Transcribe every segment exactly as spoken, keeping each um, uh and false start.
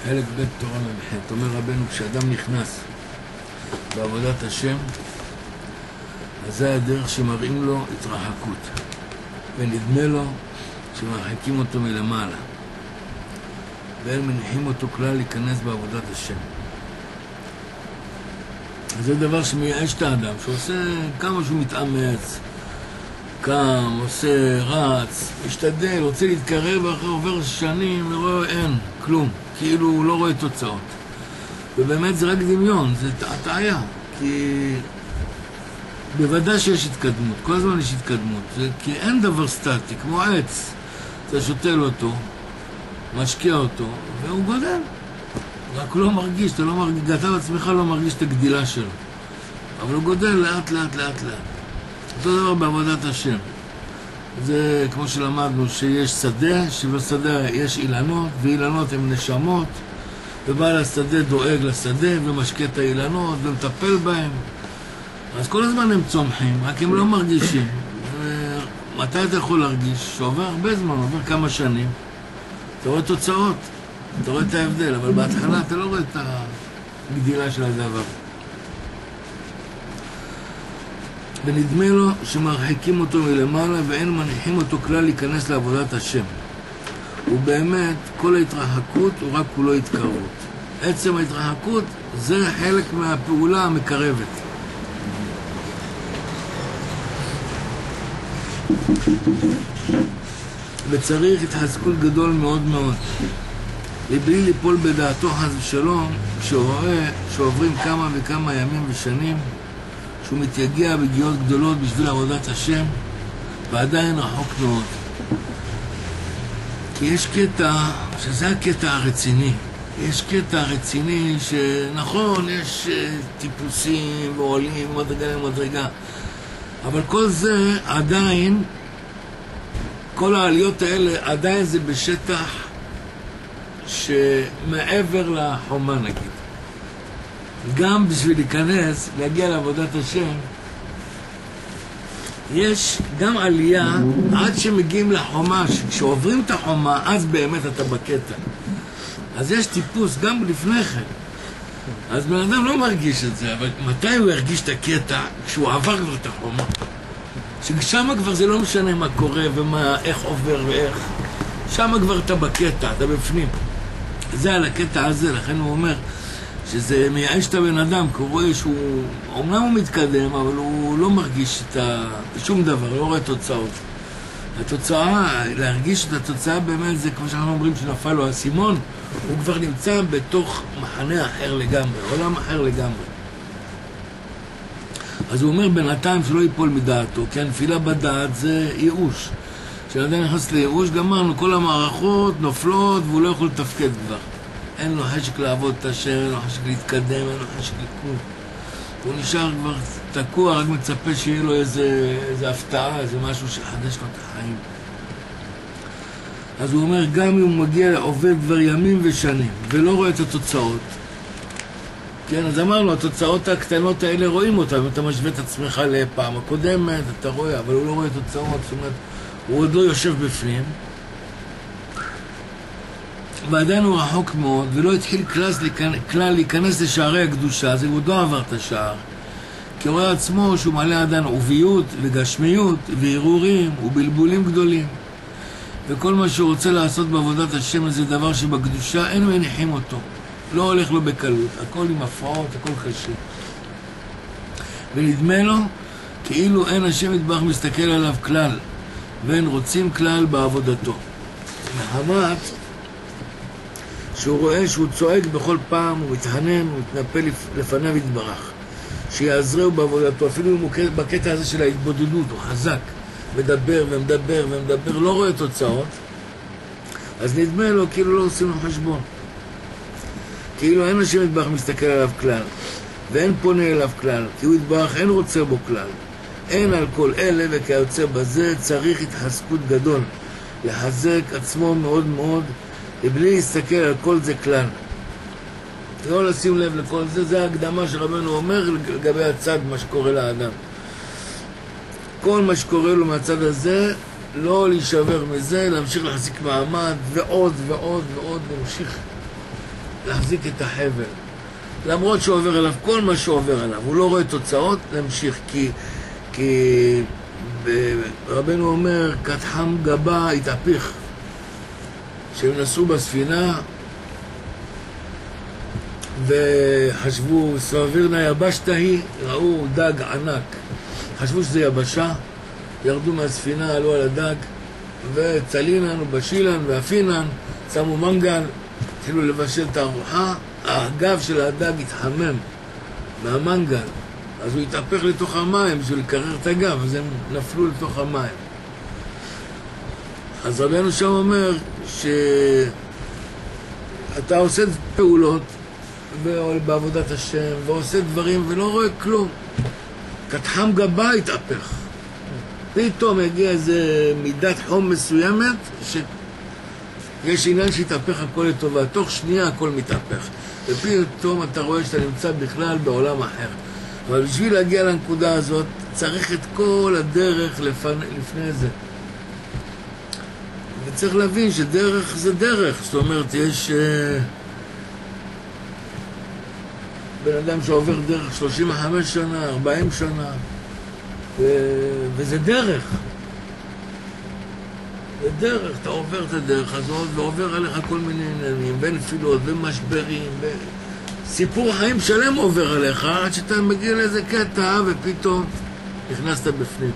חלק ב' תורה מבחינית. אומר רבנו, כשאדם נכנס בעבודת השם, אז זה הדרך שמראים לו התרחקות, ונדמה לו שמרחקים אותו מלמעלה, ואין מניחים אותו כלל להיכנס בעבודת השם. זה דבר שמייאש את האדם, שעושה כמה שהוא מתאמץ, קם, עושה, רץ, משתדל, רוצה להתקרב, אחרי עובר שנים, ורואה, אין, כלום, כאילו הוא לא רואה תוצאות. ובאמת זה רק דמיון, זה הטעיה, כי בוודאי שיש התקדמות, כל הזמן יש התקדמות, זה כי אין דבר סטטי, כמו עץ, אתה שותל אותו, משקיע אותו, והוא גודל. רק הוא לא מרגיש, אתה לא מרגיש, אתה בעצמך לא מרגיש את הגדילה שלו. אבל הוא גודל לאט לאט לאט לאט. אותו דבר בעבודת השם. זה כמו שלמדנו שיש שדה, שבשדה יש אילנות, ואילנות הן נשמות, ובעל השדה דואג לשדה ומשקיע את האילנות ומטפל בהם. אז כל הזמן הם צומחים, רק הם לא מרגישים. מתי אתה יכול להרגיש? שעובר הרבה זמן, עובר כמה שנים. אתה רואה תוצאות, אתה רואה את ההבדל, אבל בהתחלה אתה לא רואה את הגדילה של הדבר. ונדמה לו שמרחיקים אותו מלמעלה ואין מניחים אותו כלל להיכנס לעבודת השם. ובאמת, כל ההתרחקות הוא רק כולו התקרבות. עצם ההתרחקות זה חלק מהפעולה המקרבת. וצריך התחזקות גדול מאוד מאוד. לבלי ליפול בדעתו חס ושלום, כשהוא רואה שעוברים כמה וכמה ימים ושנים, שהוא מתייגע בגיאות גדולות בשביל עבודת השם, ועדיין רחוק מאוד. כי יש קטע, שזה הקטע הרציני. יש קטע רציני שנכון, יש טיפוסים ועולים מדרגה למדרגה, אבל כל זה עדיין, כל העליות האלה עדיין זה בשטח שמעבר לחומה נגיד. גם בשביל להיכנס, להגיע לעבודת השם, יש גם עלייה עד שמגיעים לחומה, כשעוברים את החומה, אז באמת אתה בקטע. אז יש טיפוס גם לפני כן. אז בן אדם לא מרגיש את זה, אבל מתי הוא ירגיש את הקטע? כשהוא עבר כבר את החומה. ששם כבר זה לא משנה מה קורה ומה, איך עובר ואיך. שם כבר אתה בקטע, אתה בפנים. זה על הקטע הזה, לכן הוא אומר שזה מייאש את הבן אדם, כי הוא רואה שהוא, אומנם הוא מתקדם, אבל הוא לא מרגיש את ה... שום דבר, לא רואה תוצאות. התוצאה, להרגיש את התוצאה באמת זה כמו שאנחנו אומרים שנפל לו הסימון, הוא כבר נמצא בתוך מחנה אחר לגמרי, עולם אחר לגמרי. אז הוא אומר בינתיים שלא ייפול מדעתו, כי הנפילה בדעת זה ייאוש. כשאדם נכנס לייאוש, גמרנו, כל המערכות נופלות והוא לא יכול לתפקד כבר. אין לו חשק לעבוד את השם, אין לו חשק להתקדם, אין לו חשק לקום. הוא נשאר כבר תקוע, רק מצפה שיהיה לו איזה, איזה הפתעה, איזה משהו שחדש לו את החיים. אז הוא אומר, גם אם הוא מגיע, עובד כבר ימים ושנים, ולא רואה את התוצאות, כן, אז אמרנו, התוצאות הקטנות האלה רואים אותן, אם אתה משווה את עצמך לפעם הקודמת, אתה רואה, אבל הוא לא רואה תוצאות, זאת אומרת, הוא עוד לא יושב בפנים, ועדיין הוא רחוק מאוד, ולא התחיל כלל להיכנס לשערי הקדושה, אז הוא עוד לא עבר את השער, כי הוא רואה עצמו שהוא מעלה עדיין עוביות וגשמיות והרהורים ובלבולים גדולים, וכל מה שהוא רוצה לעשות בעבודת השם זה דבר שבקדושה אין מניחים אותו, לא הולך לו בקלות, הכל עם הפרעות, הכל קשה. ונדמה לו כאילו אין השם יתברך מסתכל עליו כלל, ואין רוצים כלל בעבודתו. מחמת שהוא רואה שהוא צועק בכל פעם, הוא מתחנן, הוא מתנפל לפניו יתברך, שיעזרהו בעבודתו, אפילו בקטע הזה של ההתבודדות, הוא חזק, מדבר ומדבר ומדבר, לא רואה תוצאות, אז נדמה לו כאילו לא עושים לו חשבון. כאילו אין השם יתברך מסתכל עליו כלל, ואין פונה אליו כלל, כי הוא יתברך אין רוצה בו כלל. אין על כל אלה וכיוצא בזה צריך התחזקות גדול, לחזק עצמו מאוד מאוד, ובלי להסתכל על כל זה כלל. לא לשים לב לכל זה, זה ההקדמה שרבנו אומר לגבי הצד, מה שקורה לאדם. כל מה שקורה לו מהצד הזה, לא להישבר מזה, להמשיך להחזיק מעמד, ועוד ועוד ועוד, להמשיך להחזיק את החבל. למרות שעובר עליו כל מה שעובר עליו, הוא לא רואה תוצאות, להמשיך, כי, כי רבנו אומר, כתחם גבה התהפך. שהם נסעו בספינה וחשבו, סבירנה יבשתה היא, ראו דג ענק. חשבו שזה יבשה, ירדו מהספינה, עלו על הדג, וצלינן ובשילן ואפינן, שמו מנגל, התחילו לבשל את הארוחה, הגב של הדג התחמם מהמנגל, אז הוא התהפך לתוך המים בשביל לקרר את הגב, אז הם נפלו לתוך המים. אז רבנו שם אומר שאתה עושה פעולות בעבודת השם ועושה דברים ולא רואה כלום. כתחם גבה התהפך. פתאום הגיע איזה מידת חום מסוימת שיש עניין שהתהפך הכל לטובה. תוך שנייה הכל מתהפך. ופתאום אתה רואה שאתה נמצא בכלל בעולם אחר. אבל בשביל להגיע לנקודה הזאת צריך את כל הדרך לפני, לפני זה. וצריך להבין שדרך זה דרך. זאת אומרת, יש בן אדם שעובר דרך שלושים וחמש שנה, ארבעים שנה, ו... וזה דרך. זה דרך, אתה עובר את הדרך הזאת ועובר עליך כל מיני עניינים, ונפילות ומשברים, ו... סיפור חיים שלם עובר עליך עד שאתה מגיע לאיזה קטע ופתאום נכנסת בפנים.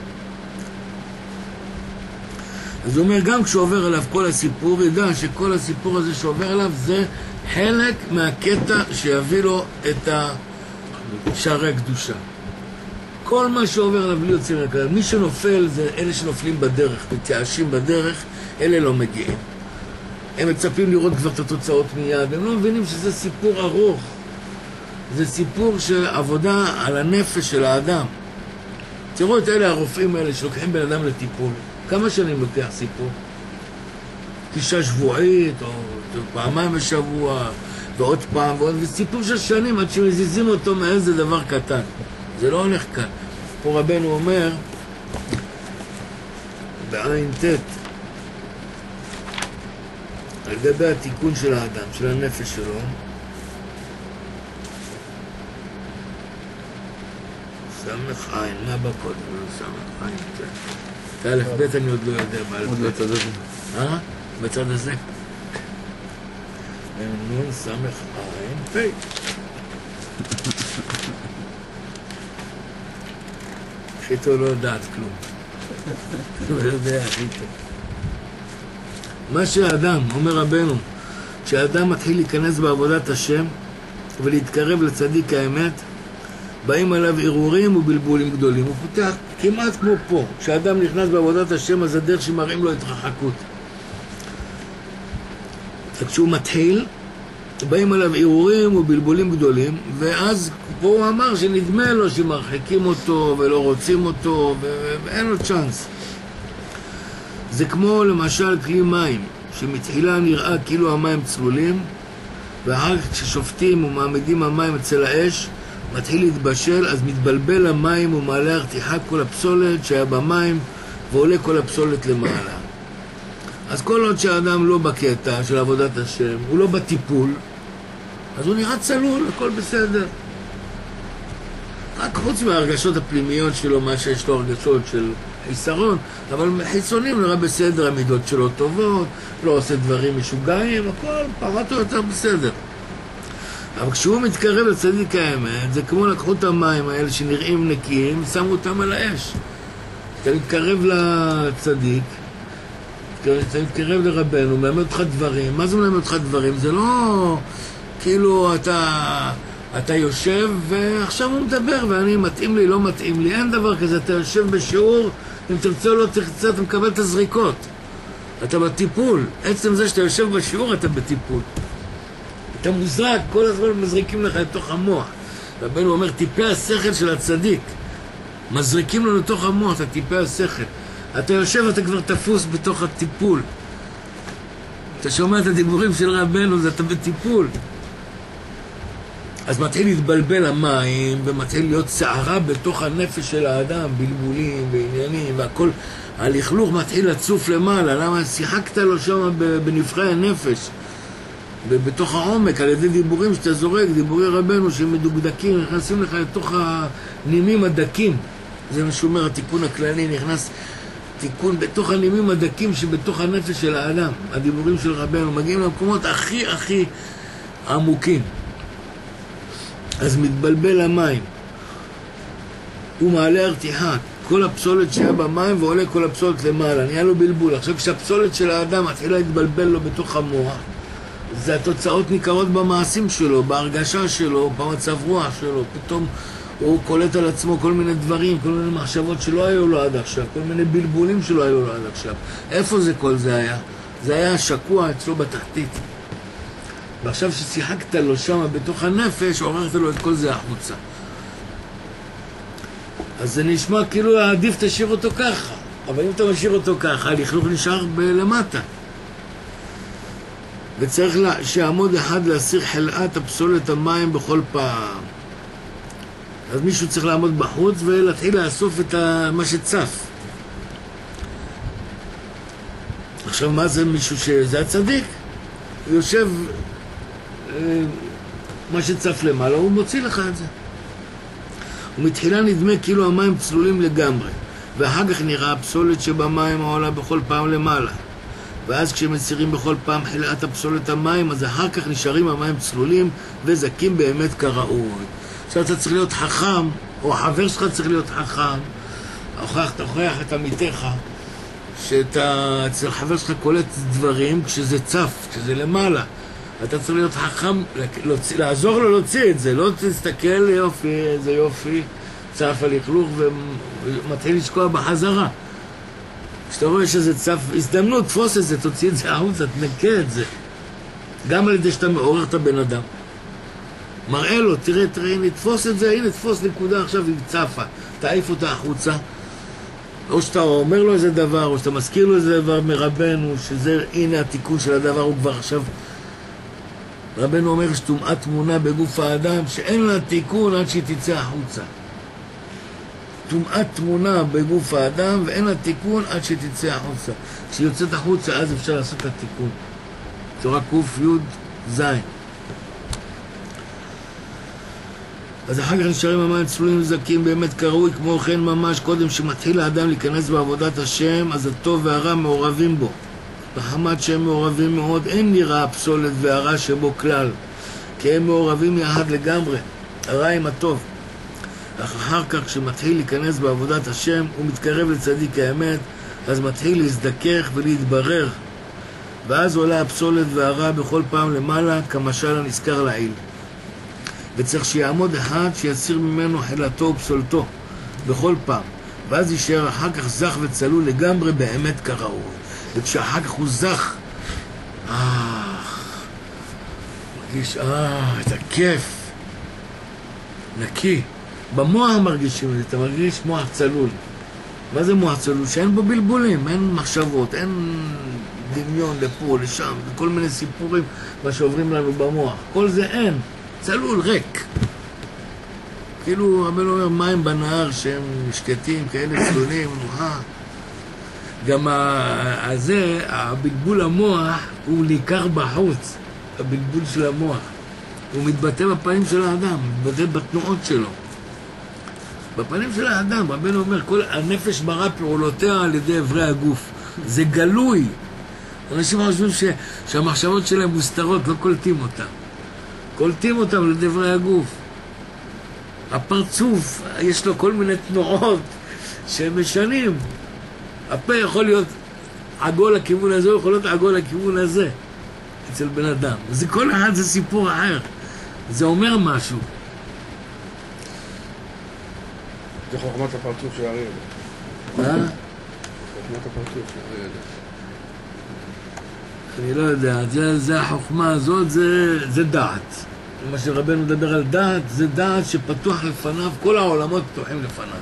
אז הוא אומר, גם כשעובר עליו כל הסיפור, ידע שכל הסיפור הזה שעובר עליו זה חלק מהקטע שיביא לו את שערי הקדושה. כל מה שעובר עליו בלי יוצא מהכלל. מי שנופל זה אלה שנופלים בדרך, מתייאשים בדרך, אלה לא מגיעים. הם מצפים לראות כבר את התוצאות מיד, הם לא מבינים שזה סיפור ארוך. זה סיפור של עבודה על הנפש של האדם. תראו את אלה הרופאים האלה שלוקחים בן אדם לטיפול. כמה שנים לוקח סיפור? תשעה שבועית, או פעמיים בשבוע, ועוד פעם, ועוד, וסיפור של שנים עד שמזיזים אותו מאיזה דבר קטן. זה לא הולך כאן. פה רבנו אומר, בעין תת, על גבי התיקון של האדם, של הנפש שלו, סמך עין, מה בא קודם? סמך עין תת. את האלף בית אני עוד לא יודע בעל עוד בצד הזה. אה? בצד הזה. נון סמך עין פי. חיתו לא יודעת כלום. לא יודע חיתו. מה שהאדם, אומר רבנו, כשהאדם מתחיל להיכנס בעבודת השם ולהתקרב לצדיק האמת, באים עליו ערעורים ובלבולים גדולים. הוא פותח כמעט כמו פה. כשהאדם נכנס בעבודת השם, אז הדרך שמראים לו התרחקות. וכשהוא מתחיל, באים עליו ערעורים ובלבולים גדולים, ואז פה הוא אמר שנדמה לו שמרחיקים אותו ולא רוצים אותו, ואין לו צ'אנס. זה כמו למשל כלי מים, שמתחילה נראה כאילו המים צלולים, ואחר כך כששופטים ומעמידים המים אצל האש, מתחיל להתבשל, אז מתבלבל המים ומעלה הרתיחה כל הפסולת שהיה במים, ועולה כל הפסולת למעלה. אז כל עוד שהאדם לא בקטע של עבודת השם, הוא לא בטיפול, אז הוא נראה צלול, הכל בסדר. רק חוץ מההרגשות הפנימיות שלו, מה שיש לו הרגשות של חיסרון, אבל חיצונים נראה בסדר, המידות שלו טובות, לא עושה דברים משוגעים, הכל פחות או יותר בסדר. אבל כשהוא מתקרב לצדיק האמת, זה כמו לקחו את המים האלה שנראים נקיים, שמו אותם על האש. אתה מתקרב לצדיק, אתה מתקרב לרבנו, מלמד אותך דברים. מה זה מלמד אותך דברים? זה לא כאילו אתה, אתה יושב ועכשיו הוא מדבר ואני מתאים לי, לא מתאים לי. אין דבר כזה, אתה יושב בשיעור, אם תרצה או לא תרצה, אתה מקבל את הזריקות. אתה בטיפול. עצם זה שאתה יושב בשיעור, אתה בטיפול. אתה מוזרק, כל הזמן מזריקים לך לתוך המוח. רבנו אומר, טיפי השכל של הצדיק. מזריקים לו לתוך המוח, את טיפי השכל. אתה יושב, אתה כבר תפוס בתוך הטיפול. אתה שומע את הדיבורים של רבנו, זה אתה בטיפול. אז מתחיל להתבלבל המים, ומתחיל להיות שערה בתוך הנפש של האדם, בלבולים ועניינים, והכל, הלכלוך מתחיל לצוף למעלה. למה שיחקת לו שם בנבחי הנפש? בתוך העומק, על ידי דיבורים שאתה זורק, דיבורי רבנו שמדוקדקים, נכנסים לך לתוך הנימים הדקים. זה מה שאומר התיקון הכללי, נכנס תיקון בתוך הנימים הדקים שבתוך הנפש של האדם. הדיבורים של רבנו מגיעים למקומות הכי הכי עמוקים. אז מתבלבל המים. הוא מעלה הרתיחה, כל הפסולת שהיה במים ועולה כל הפסולת למעלה, נהיה לו בלבול. עכשיו כשהפסולת של האדם מתחילה להתבלבל לו בתוך המוח, זה התוצאות ניכרות במעשים שלו, בהרגשה שלו, במצב רוח שלו. פתאום הוא קולט על עצמו כל מיני דברים, כל מיני מחשבות שלא היו לו עד עכשיו, כל מיני בלבולים שלא היו לו עד עכשיו. איפה זה כל זה היה? זה היה שקוע אצלו בתחתית. ועכשיו ששיחקת לו שם בתוך הנפש, עוררת לו את כל זה החוצה. אז זה נשמע כאילו עדיף תשאיר אותו ככה, אבל אם אתה משאיר אותו ככה, הלכלוך נשאר למטה. וצריך לה, שעמוד אחד להסיר חלאת הפסולת המים בכל פעם. אז מישהו צריך לעמוד בחוץ ולהתחיל לאסוף את ה... מה שצף. עכשיו מה זה מישהו שזה הצדיק? הוא יושב, מה שצף למעלה, הוא מוציא לך את זה. ומתחילה נדמה כאילו המים צלולים לגמרי, ואחר כך נראה הפסולת שבמים העולה בכל פעם למעלה. ואז כשמסירים בכל פעם חלאת הפסולת המים, אז אחר כך נשארים המים צלולים וזקים באמת כראוי. עכשיו אתה צריך להיות חכם, או החבר שלך צריך להיות חכם, הוכח, תוכיח את עמיתך, שאתה אצל חבר שלך קולט דברים כשזה צף, כשזה למעלה. אתה צריך להיות חכם, להוציא, לעזור לו להוציא את זה, לא תסתכל יופי, איזה יופי, צף הלכלוך ומתחיל לשקוע בחזרה. כשאתה רואה שזה צף, הזדמנות, תפוס את זה, תוציא את זה החוצה, תנקה את זה. גם על ידי שאתה מעורר את הבן אדם. מראה לו, תראה, תראה, הנה, תפוס את זה, הנה, תפוס נקודה עכשיו, היא צפה, תעיף אותה החוצה. או שאתה אומר לו איזה דבר, או שאתה מזכיר לו איזה דבר מרבנו, שזה, הנה התיקון של הדבר, הוא כבר עכשיו... רבנו אומר שטומאת תמונה בגוף האדם, שאין לה תיקון עד שהיא תצא החוצה. טומאת תמונה בגוף האדם, ואין לה תיקון עד שהיא תצא החוצה. כשהיא יוצאת החוצה, אז אפשר לעשות את התיקון. צורה קוף יוד זין. אז אחר כך נשארים המים צלולים וזקים באמת כראוי, כמו כן ממש קודם שמתחיל האדם להיכנס בעבודת השם, אז הטוב והרע מעורבים בו. בחמת שהם מעורבים מאוד, אין נראה הפסולת והרע שבו כלל, כי הם מעורבים יחד לגמרי, הרע עם הטוב. אך אחר כך כשמתחיל להיכנס בעבודת השם, הוא מתקרב לצדיק האמת, אז מתחיל להזדכך ולהתברר, ואז עולה הפסולת והרע בכל פעם למעלה, כמשל הנזכר לעיל. וצריך שיעמוד אחד שיסיר ממנו חילתו ופסולתו בכל פעם, ואז יישאר אחר כך זך וצלול לגמרי באמת כראוי. וכשאחר כך הוא זך, אה, מרגיש, אה, את הכיף, נקי. במוח מרגישים את זה, אתה מרגיש מוח צלול. מה זה מוח צלול? שאין בו בלבולים, אין מחשבות, אין דמיון לפה, לשם, כל מיני סיפורים, מה שעוברים לנו במוח. כל זה אין, צלול, ריק. כאילו, רבנו אומר, מים בנהר שהם שקטים, כאלה צלולים, נוחה. גם הזה, הבלבול המוח, הוא ניכר בחוץ, הבלבול של המוח. הוא מתבטא בפנים של האדם, מתבטא בתנועות שלו. בפנים של האדם, רבנו אומר, כל הנפש ברא פעולותיה על ידי עברי הגוף. זה גלוי. אנשים חושבים ש... שהמחשבות שלהם מוסתרות, לא קולטים אותם. קולטים אותם על ידי עברי הגוף. הפרצוף, יש לו כל מיני תנועות שהם משנים. הפה יכול להיות עגול לכיוון הזה, הוא יכול להיות עגול לכיוון הזה, אצל בן אדם. זה כל אחד זה סיפור אחר. זה אומר משהו. זה חוכמת הפרצוף של אריה. מה? חוכמת הפרצוף של אריה. אני לא יודע, זה, זה החוכמה הזאת, זה, זה דעת. מה שרבנו מדבר על דעת, זה דעת שפתוח לפניו, כל העולמות פתוחים לפניו.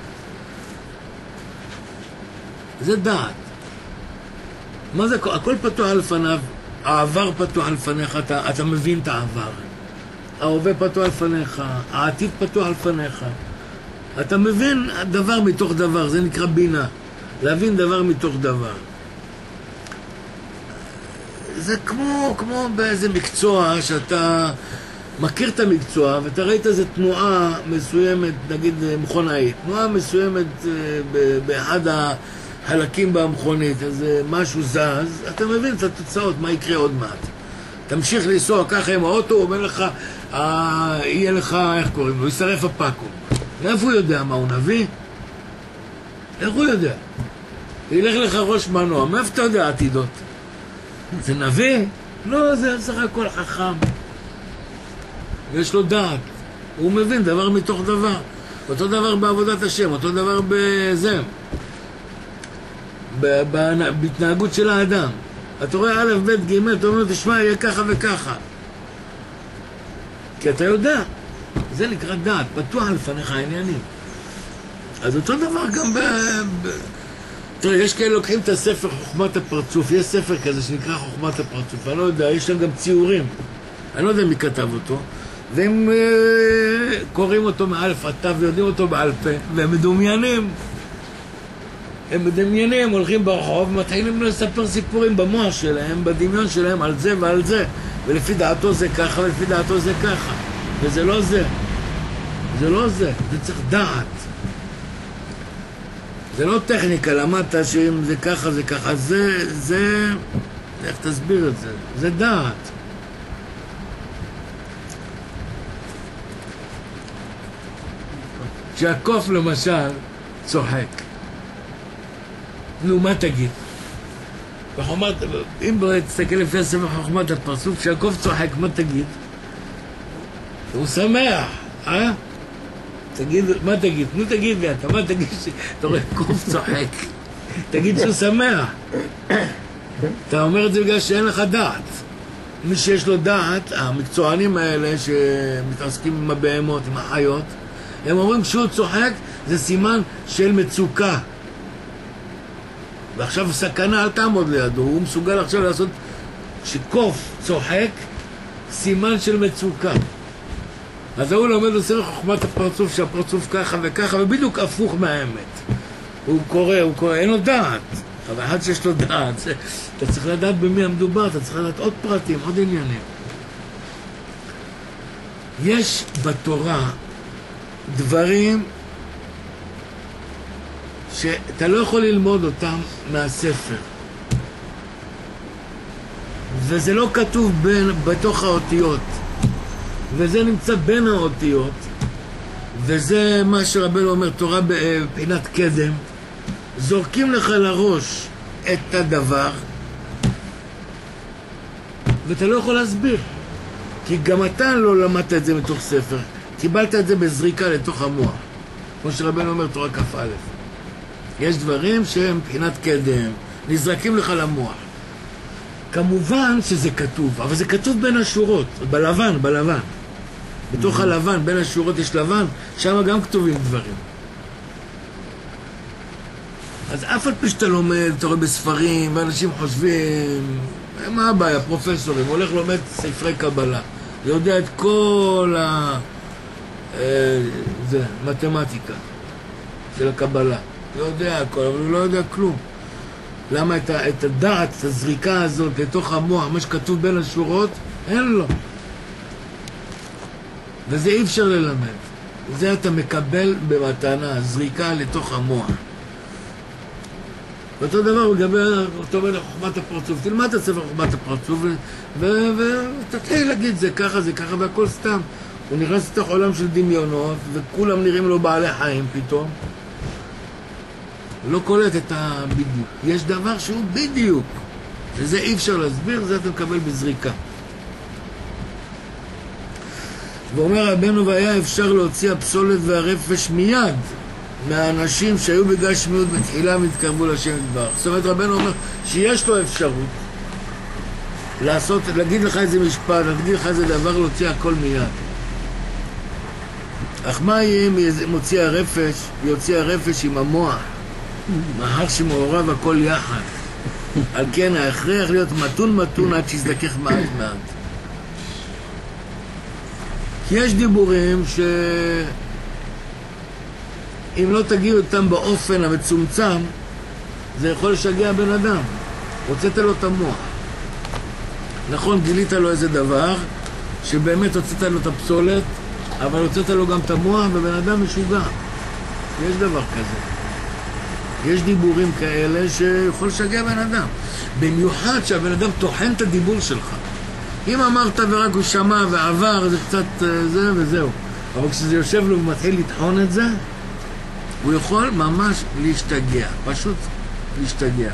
זה דעת. מה זה? הכל פתוח לפניו, העבר פתוח לפניך, אתה, אתה מבין את העבר. ההווה פתוח לפניך, העתיד פתוח לפניך. אתה מבין דבר מתוך דבר, זה נקרא בינה. להבין דבר מתוך דבר. זה כמו, כמו באיזה מקצוע שאתה מכיר את המקצוע ואתה ראית איזו תנועה מסוימת, נגיד מכונאית, תנועה מסוימת באחד החלקים במכונית, איזה משהו זז, אתה מבין את התוצאות, מה יקרה עוד מעט. תמשיך לנסוע ככה עם האוטו, הוא אומר לך, אה, יהיה לך, איך קוראים לו, ישרף הפאקום. איפה הוא יודע מה הוא נביא? איך הוא יודע? ילך לך ראש מנוע, מאיפה אתה יודע עתידות? זה נביא? לא, זה סך הכל חכם. יש לו דעת. הוא מבין דבר מתוך דבר. אותו דבר בעבודת השם, אותו דבר בזה. בהתנהגות של האדם. אתה רואה א' ב' ג', אתה אומר, תשמע, יהיה ככה וככה. כי אתה יודע. זה נקרא דעת, פתוח לפניך העניינים. אז אותו דבר גם ב... ב... תראה, יש כאלה לוקחים את הספר חוכמת הפרצוף, יש ספר כזה שנקרא חוכמת הפרצוף, אני לא יודע, יש שם גם ציורים, אני לא יודע מי כתב אותו, והם אה, קוראים אותו מאלף עד תו ויודעים אותו בעל פה, והם מדומיינים, הם מדמיינים, הולכים ברחוב, מתחילים לספר סיפורים במוח שלהם, בדמיון שלהם, על זה ועל זה, ולפי דעתו זה ככה, ולפי דעתו זה ככה, וזה לא זה, זה לא זה, זה צריך דעת. זה לא טכניקה, למדת שאם זה ככה, זה ככה, זה, זה, איך תסביר את זה? זה דעת. שהקוף למשל צוחק. נו, מה תגיד? וחומת, אם תסתכל לפי הספר חוכמת הפרצוף, כשהקוף צוחק, מה תגיד? הוא שמח, אה? תגיד, מה תגיד? נו תגיד לי אתה, מה תגיד שאתה רואה קוף צוחק? תגיד שהוא שמח. אתה אומר את זה בגלל שאין לך דעת. מי שיש לו דעת, המקצוענים האלה שמתעסקים עם הבהמות, עם החיות, הם אומרים כשהוא צוחק זה סימן של מצוקה. ועכשיו סכנה, אל תעמוד לידו, הוא מסוגל עכשיו לעשות, כשקוף צוחק, סימן של מצוקה. אז הוא לומד בספר חוכמת הפרצוף, שהפרצוף ככה וככה, ובדיוק הפוך מהאמת. הוא קורא, הוא קורא, אין לו דעת. אבל אחד שיש לו דעת, זה, אתה צריך לדעת במי המדובר, אתה צריך לדעת עוד פרטים, עוד עניינים. יש בתורה דברים שאתה לא יכול ללמוד אותם מהספר. וזה לא כתוב בין, בתוך האותיות. וזה נמצא בין האותיות, וזה מה שרבנו אומר, תורה בפינת קדם, זורקים לך לראש את הדבר, ואתה לא יכול להסביר, כי גם אתה לא למדת את זה מתוך ספר, קיבלת את זה בזריקה לתוך המוח, כמו שרבנו אומר, תורה כף א'. יש דברים שהם בחינת קדם, נזרקים לך למוח. כמובן שזה כתוב, אבל זה כתוב בין השורות, בלבן, בלבן. בתוך הלבן, בין השורות יש לבן, שם גם כתובים דברים. אז אף על פי שאתה לומד, אתה רואה בספרים, ואנשים חושבים, מה הבעיה, פרופסורים, הולך לומד ספרי קבלה, יודע את כל ה... זה, מתמטיקה של הקבלה. לא יודע הכל, אבל הוא לא יודע כלום. למה את, ה, את הדעת, את הזריקה הזאת לתוך המוח, מה שכתוב בין השורות, אין לו. וזה אי אפשר ללמד. זה אתה מקבל במתנה, זריקה לתוך המוח. ואותו דבר הוא גבר, אותו אומר לחוכמת הפרצוף. תלמד את הספר חוכמת הפרצוף ותתחיל להגיד זה ככה, זה ככה, והכל סתם. הוא נכנס לתוך עולם של דמיונות וכולם נראים לו בעלי חיים פתאום. לא קולט את הבדיוק. יש דבר שהוא בדיוק. וזה אי אפשר להסביר, זה אתה מקבל בזריקה. ואומר רבנו, והיה אפשר להוציא הפסולת והרפש מיד מהאנשים שהיו בגשמיות בתחילה והתקרבו לשם יתברך. זאת אומרת, רבנו אומר שיש לו אפשרות לעשות, להגיד לך איזה משפט, להגיד לך איזה דבר, להוציא הכל מיד. אך מה יהיה אם מוציא הרפש, יוציא הרפש עם המוח? מאחר שמעורב הכל יחד. על כן ההכרח להיות מתון מתון עד שיזדכך מעט מעט. כי יש דיבורים שאם לא תגיעו אותם באופן המצומצם, זה יכול לשגע בן אדם. הוצאת לו את המוח. נכון, גילית לו איזה דבר, שבאמת הוצאת לו את הפסולת, אבל הוצאת לו גם את המוח, ובן אדם משוגע. יש דבר כזה. יש דיבורים כאלה שיכול לשגע בן אדם. במיוחד שהבן אדם תוכן את הדיבור שלך. אם אמרת ורק הוא שמע ועבר, זה קצת זה וזהו. אבל כשזה יושב לו ומתחיל לטחון את זה, הוא יכול ממש להשתגע. פשוט להשתגע.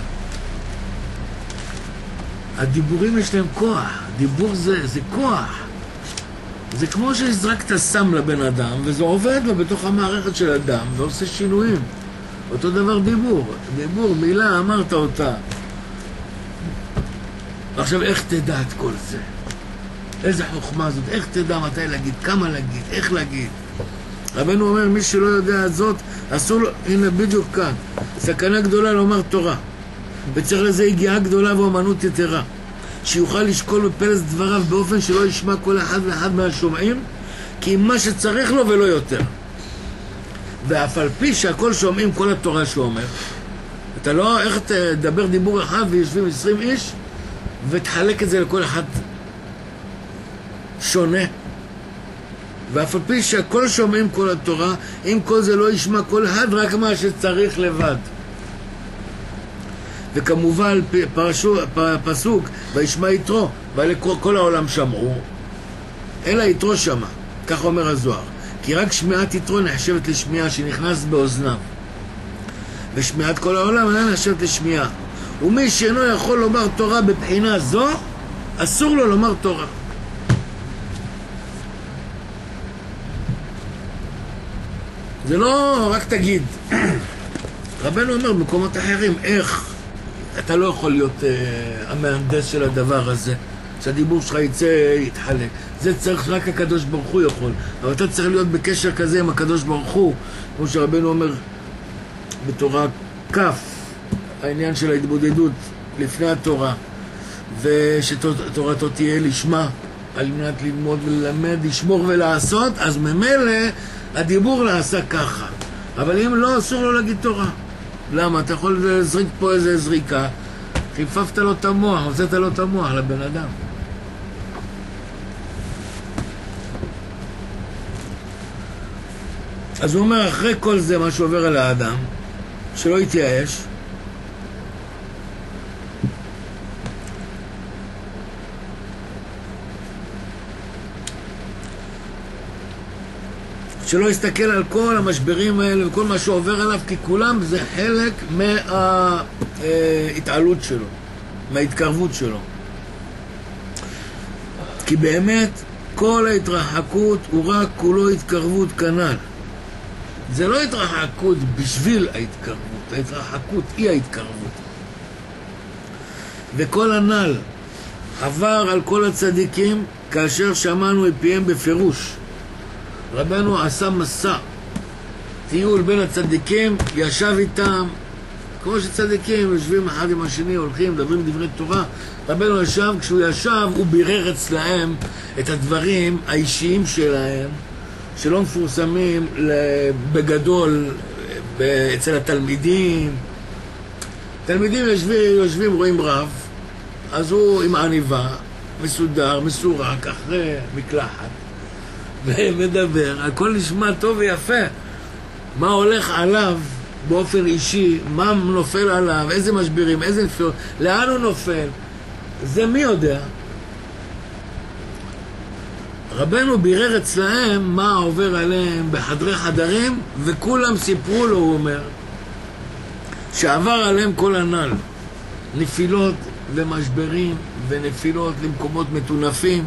הדיבורים יש להם כוח. דיבור זה, זה כוח. זה כמו שהזרקת סם לבן אדם, וזה עובד לו בתוך המערכת של אדם, ועושה שינויים. אותו דבר דיבור. דיבור, מילה, אמרת אותה. עכשיו, איך תדע את כל זה? איזה חוכמה זאת? איך תדע מתי להגיד? כמה להגיד? איך להגיד? רבנו אומר, מי שלא יודע את זאת, אסור לו, הנה בדיוק כאן, סכנה גדולה לומר תורה. וצריך לזה הגיעה גדולה ואומנות יתרה. שיוכל לשקול בפלס דבריו באופן שלא ישמע כל אחד ואחד מהשומעים, כי מה שצריך לו ולא יותר. ואף על פי שהכל שומעים כל התורה שאומר, אתה לא, איך תדבר דיבור אחד ויושבים עשרים איש, ותחלק את זה לכל אחד שונה. ואף על פי שהכל שומעים כל התורה, אם כל זה לא ישמע כל אחד, רק מה שצריך לבד. וכמובן פרשו, פסוק, וישמע יתרו, וכל העולם שמעו, אלא יתרו שמע, כך אומר הזוהר. כי רק שמיעת יתרו נחשבת לשמיעה שנכנס באוזניו. ושמיעת כל העולם אינה נחשבת לשמיעה. ומי שאינו יכול לומר תורה בבחינה זו, אסור לו לומר תורה. זה לא רק תגיד. רבנו אומר במקומות אחרים, איך? אתה לא יכול להיות uh, המהנדס של הדבר הזה, שהדיבור שלך יצא, יתחלק. זה צריך, רק הקדוש ברוך הוא יכול. אבל אתה צריך להיות בקשר כזה עם הקדוש ברוך הוא, כמו שרבנו אומר בתורה כף, העניין של ההתבודדות לפני התורה, ושתורתו תהיה לשמה, על מנת ללמוד וללמד, לשמור ולעשות, אז ממילא הדיבור נעשה ככה. אבל אם לא, אסור לו להגיד תורה. למה? אתה יכול לזריק פה איזה זריקה, חיפפת לו את המוח, הוצאת לו את המוח לבן אדם. אז הוא אומר, אחרי כל זה, מה שעובר על האדם, שלא יתייאש, שלא יסתכל על כל המשברים האלה וכל מה שעובר עליו, כי כולם זה חלק מההתעלות שלו, מההתקרבות שלו. כי באמת כל ההתרחקות הוא רק כולו התקרבות כנ"ל. זה לא התרחקות בשביל ההתקרבות, ההתרחקות היא ההתקרבות. וכל הנ"ל עבר על כל הצדיקים כאשר שמענו מפיהם בפירוש. רבנו עשה מסע, טיול בין הצדיקים, ישב איתם, כמו שצדיקים יושבים אחד עם השני, הולכים, מדברים דברי תורה. רבנו ישב, כשהוא ישב, הוא בירר אצלהם את הדברים האישיים שלהם, שלא מפורסמים בגדול אצל התלמידים. תלמידים יושבים, יושבים רואים רב, אז הוא עם עניבה, מסודר, מסורק, אחרי מקלחת, ומדבר, הכל נשמע טוב ויפה. מה הולך עליו באופן אישי, מה נופל עליו, איזה משברים, איזה נפילות, לאן הוא נופל, זה מי יודע. רבנו בירר אצלהם מה עובר עליהם בחדרי חדרים, וכולם סיפרו לו, הוא אומר, שעבר עליהם כל הנ"ל, נפילות ומשברים ונפילות למקומות מטונפים.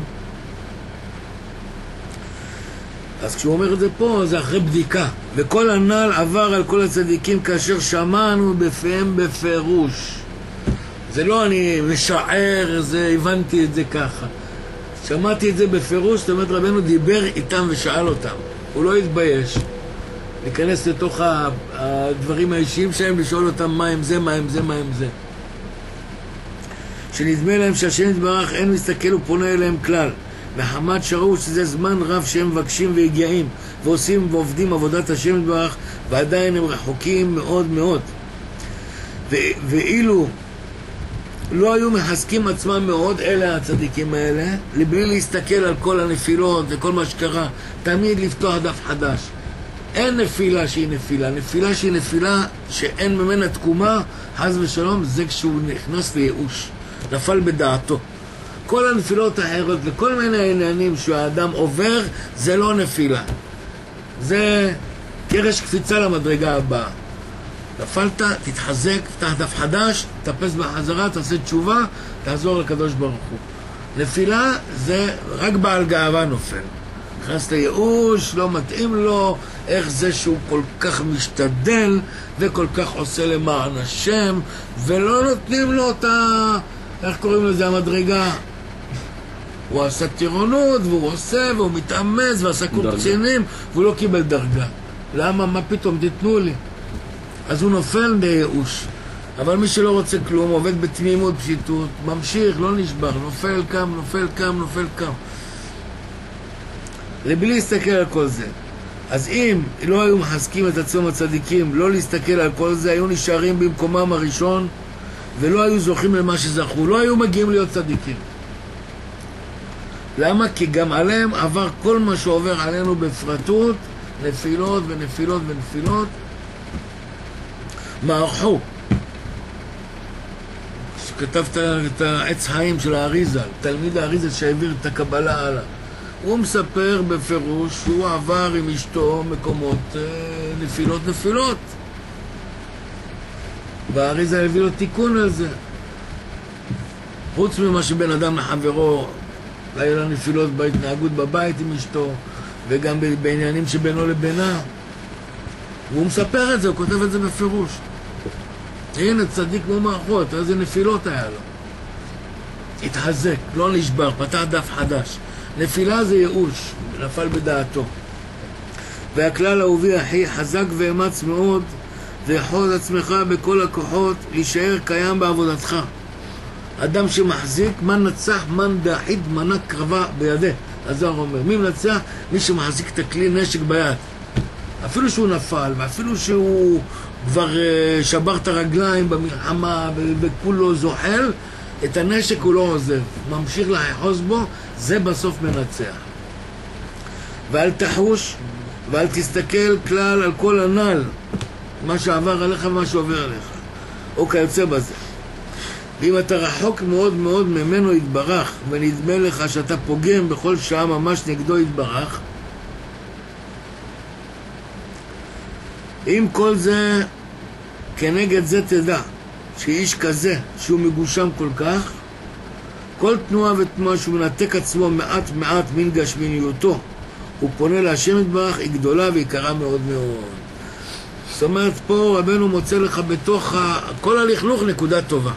אז כשהוא אומר את זה פה, זה אחרי בדיקה. וכל הנ"ל עבר על כל הצדיקים כאשר שמענו בפיהם בפירוש. זה לא אני משער, זה, הבנתי את זה ככה. שמעתי את זה בפירוש, זאת אומרת רבנו דיבר איתם ושאל אותם. הוא לא התבייש להיכנס לתוך הדברים האישיים שלהם, לשאול אותם מה הם זה, מה הם זה, מה הם זה. שנדמה להם שהשם יתברך אין מסתכל ופונה אליהם כלל. מחמת שראו שזה זמן רב שהם מבקשים והגיעים ועושים ועובדים עבודת השם יתברך, ועדיין הם רחוקים מאוד מאוד. ו- ואילו לא היו מחזקים עצמם מאוד, אלה הצדיקים האלה, לבלי להסתכל על כל הנפילות וכל מה שקרה, תמיד לפתוח דף חדש. אין נפילה שהיא נפילה, נפילה שהיא נפילה שאין ממנה תקומה, חס ושלום, זה כשהוא נכנס לייאוש, נפל בדעתו. כל הנפילות האחרות וכל מיני עניינים שהאדם עובר, זה לא נפילה. זה קרש קפיצה למדרגה הבאה. נפלת, תתחזק, תפתח דף חדש, תטפס בחזרה, תעשה תשובה, תעזור לקדוש ברוך הוא. נפילה זה רק בעל גאווה נופל. נכנס לייאוש, לא מתאים לו, איך זה שהוא כל כך משתדל וכל כך עושה למען השם, ולא נותנים לו את ה... איך קוראים לזה המדרגה? הוא עשה טירונות, והוא עושה, והוא מתאמץ, ועשה קורצינים, והוא לא קיבל דרגה. למה? מה פתאום? תתנו לי. אז הוא נופל בייאוש. אבל מי שלא רוצה כלום, עובד בתמימות, פשיטות, ממשיך, לא נשבר, נופל קם, נופל קם, נופל קם. לבלי להסתכל על כל זה. אז אם לא היו מחזקים את עצמם הצדיקים, לא להסתכל על כל זה, היו נשארים במקומם הראשון, ולא היו זוכים למה שזכו, לא היו מגיעים להיות צדיקים. למה? כי גם עליהם עבר כל מה שעובר עלינו בפרטות, נפילות ונפילות ונפילות, מערכו. שכתבת את העץ חיים של האריזה, תלמיד האריזה שהעביר את הקבלה הלאה. הוא מספר בפירוש שהוא עבר עם אשתו מקומות אה, נפילות נפילות. והאריזה הביא לו תיקון על זה. חוץ ממה שבין אדם לחברו, היה לו נפילות בהתנהגות בבית עם אשתו, וגם בעניינים שבינו לבינה. והוא מספר את זה, הוא כותב את זה בפירוש. הנה צדיק כמו מערכות, איזה נפילות היה לו. התחזק, לא נשבר, פתח דף חדש. נפילה זה ייאוש, נפל בדעתו. והכלל האהובי אחי, חזק ואמץ מאוד, ויחוז עצמך בכל הכוחות, להישאר קיים בעבודתך. אדם שמחזיק, מן נצח, מן דאחיד, מנה קרבה בידי. הזוהר אומר, מי מנצח? מי שמחזיק את הכלי נשק ביד. אפילו שהוא נפל, ואפילו שהוא כבר שבר את הרגליים במלחמה, וכולו זוחל, את הנשק הוא לא עוזב. ממשיך לאחוז בו, זה בסוף מנצח. ואל תחוש, ואל תסתכל כלל על כל הנ"ל, מה שעבר עליך ומה שעובר עליך. או כיוצא בזה. ואם אתה רחוק מאוד מאוד ממנו יתברך, ונדמה לך שאתה פוגם בכל שעה ממש נגדו יתברך, אם כל זה כנגד זה תדע, שאיש כזה, שהוא מגושם כל כך, כל תנועה ותנועה שהוא מנתק עצמו מעט מעט מן גשמיניותו, הוא פונה להשם יתברך, היא גדולה ויקרה מאוד מאוד. זאת אומרת, פה רבנו מוצא לך בתוך כל הלכלוך נקודה טובה.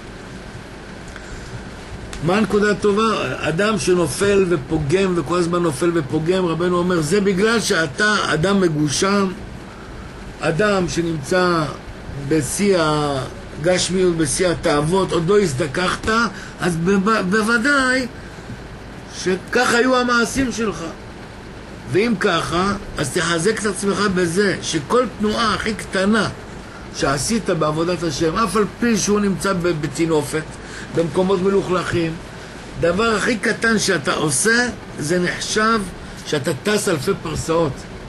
מה נקודה טובה? אדם שנופל ופוגם וכל הזמן נופל ופוגם, רבנו אומר, זה בגלל שאתה אדם מגושם, אדם שנמצא בשיא הגשמיות, בשיא התאוות, עוד לא הזדככת, אז בוודאי שכך היו המעשים שלך. ואם ככה, אז תחזק את עצמך בזה שכל תנועה הכי קטנה שעשית בעבודת השם, אף על פי שהוא נמצא בתינופת, במקומות מלוכלכים, דבר הכי קטן שאתה עושה, זה נחשב שאתה טס אלפי פרסאות.